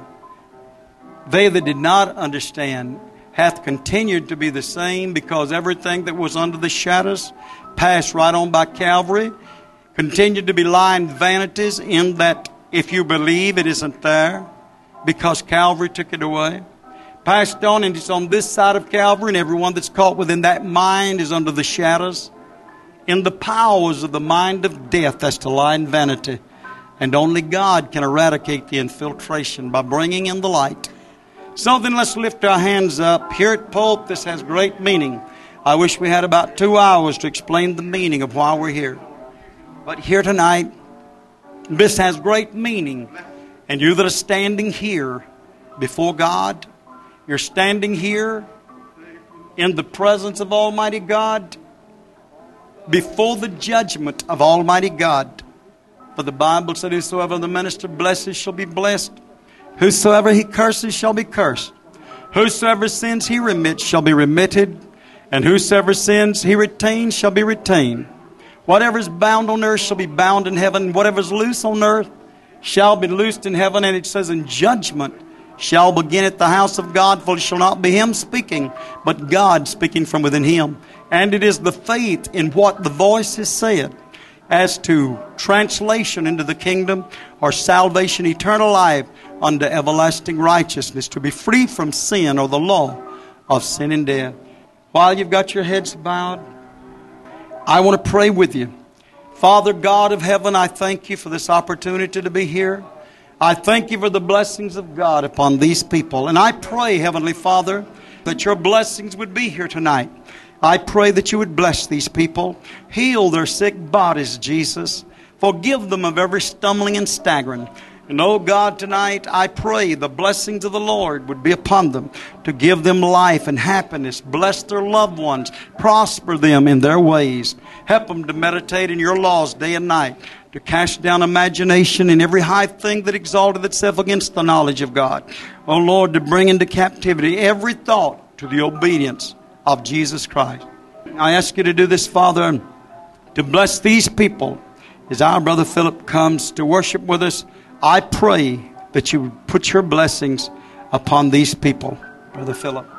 They that did not understand hath continued to be the same, because everything that was under the shadows passed right on by Calvary. Continued to be lying vanities, in that if you believe, it isn't there, because Calvary took it away. Passed on, and it's on this side of Calvary, and everyone that's caught within that mind is under the shadows, in the powers of the mind of death, that's to lie in vanity. And only God can eradicate the infiltration by bringing in the light. So then let's lift our hands up. Here at Pope, this has great meaning. I wish we had about 2 hours to explain the meaning of why we're here. But here tonight, this has great meaning. And you that are standing here before God, you're standing here in the presence of Almighty God, before the judgment of Almighty God. For the Bible said, whosoever the minister blesses shall be blessed. Whosoever he curses shall be cursed. Whosoever sins he remits shall be remitted. And whosoever sins he retains shall be retained. Whatever is bound on earth shall be bound in heaven. Whatever is loose on earth shall be loosed in heaven. And it says, in judgment shall begin at the house of God, for it shall not be him speaking, but God speaking from within him. And it is the faith in what the voice has said as to translation into the kingdom, or salvation, eternal life, unto everlasting righteousness, to be free from sin, or the law of sin and death. While you've got your heads bowed, I want to pray with you. Father God of heaven, I thank you for this opportunity to be here. I thank you for the blessings of God upon these people. And I pray, Heavenly Father, that your blessings would be here tonight. I pray that you would bless these people. Heal their sick bodies, Jesus. Forgive them of every stumbling and staggering. And oh God, tonight I pray the blessings of the Lord would be upon them to give them life and happiness. Bless their loved ones. Prosper them in their ways. Help them to meditate in your laws day and night. To cast down imagination and every high thing that exalted itself against the knowledge of God. Oh Lord, to bring into captivity every thought to the obedience of Jesus Christ. I ask you to do this, Father, to bless these people as our brother Philip comes to worship with us. I pray that you would put your blessings upon these people, Brother Philip.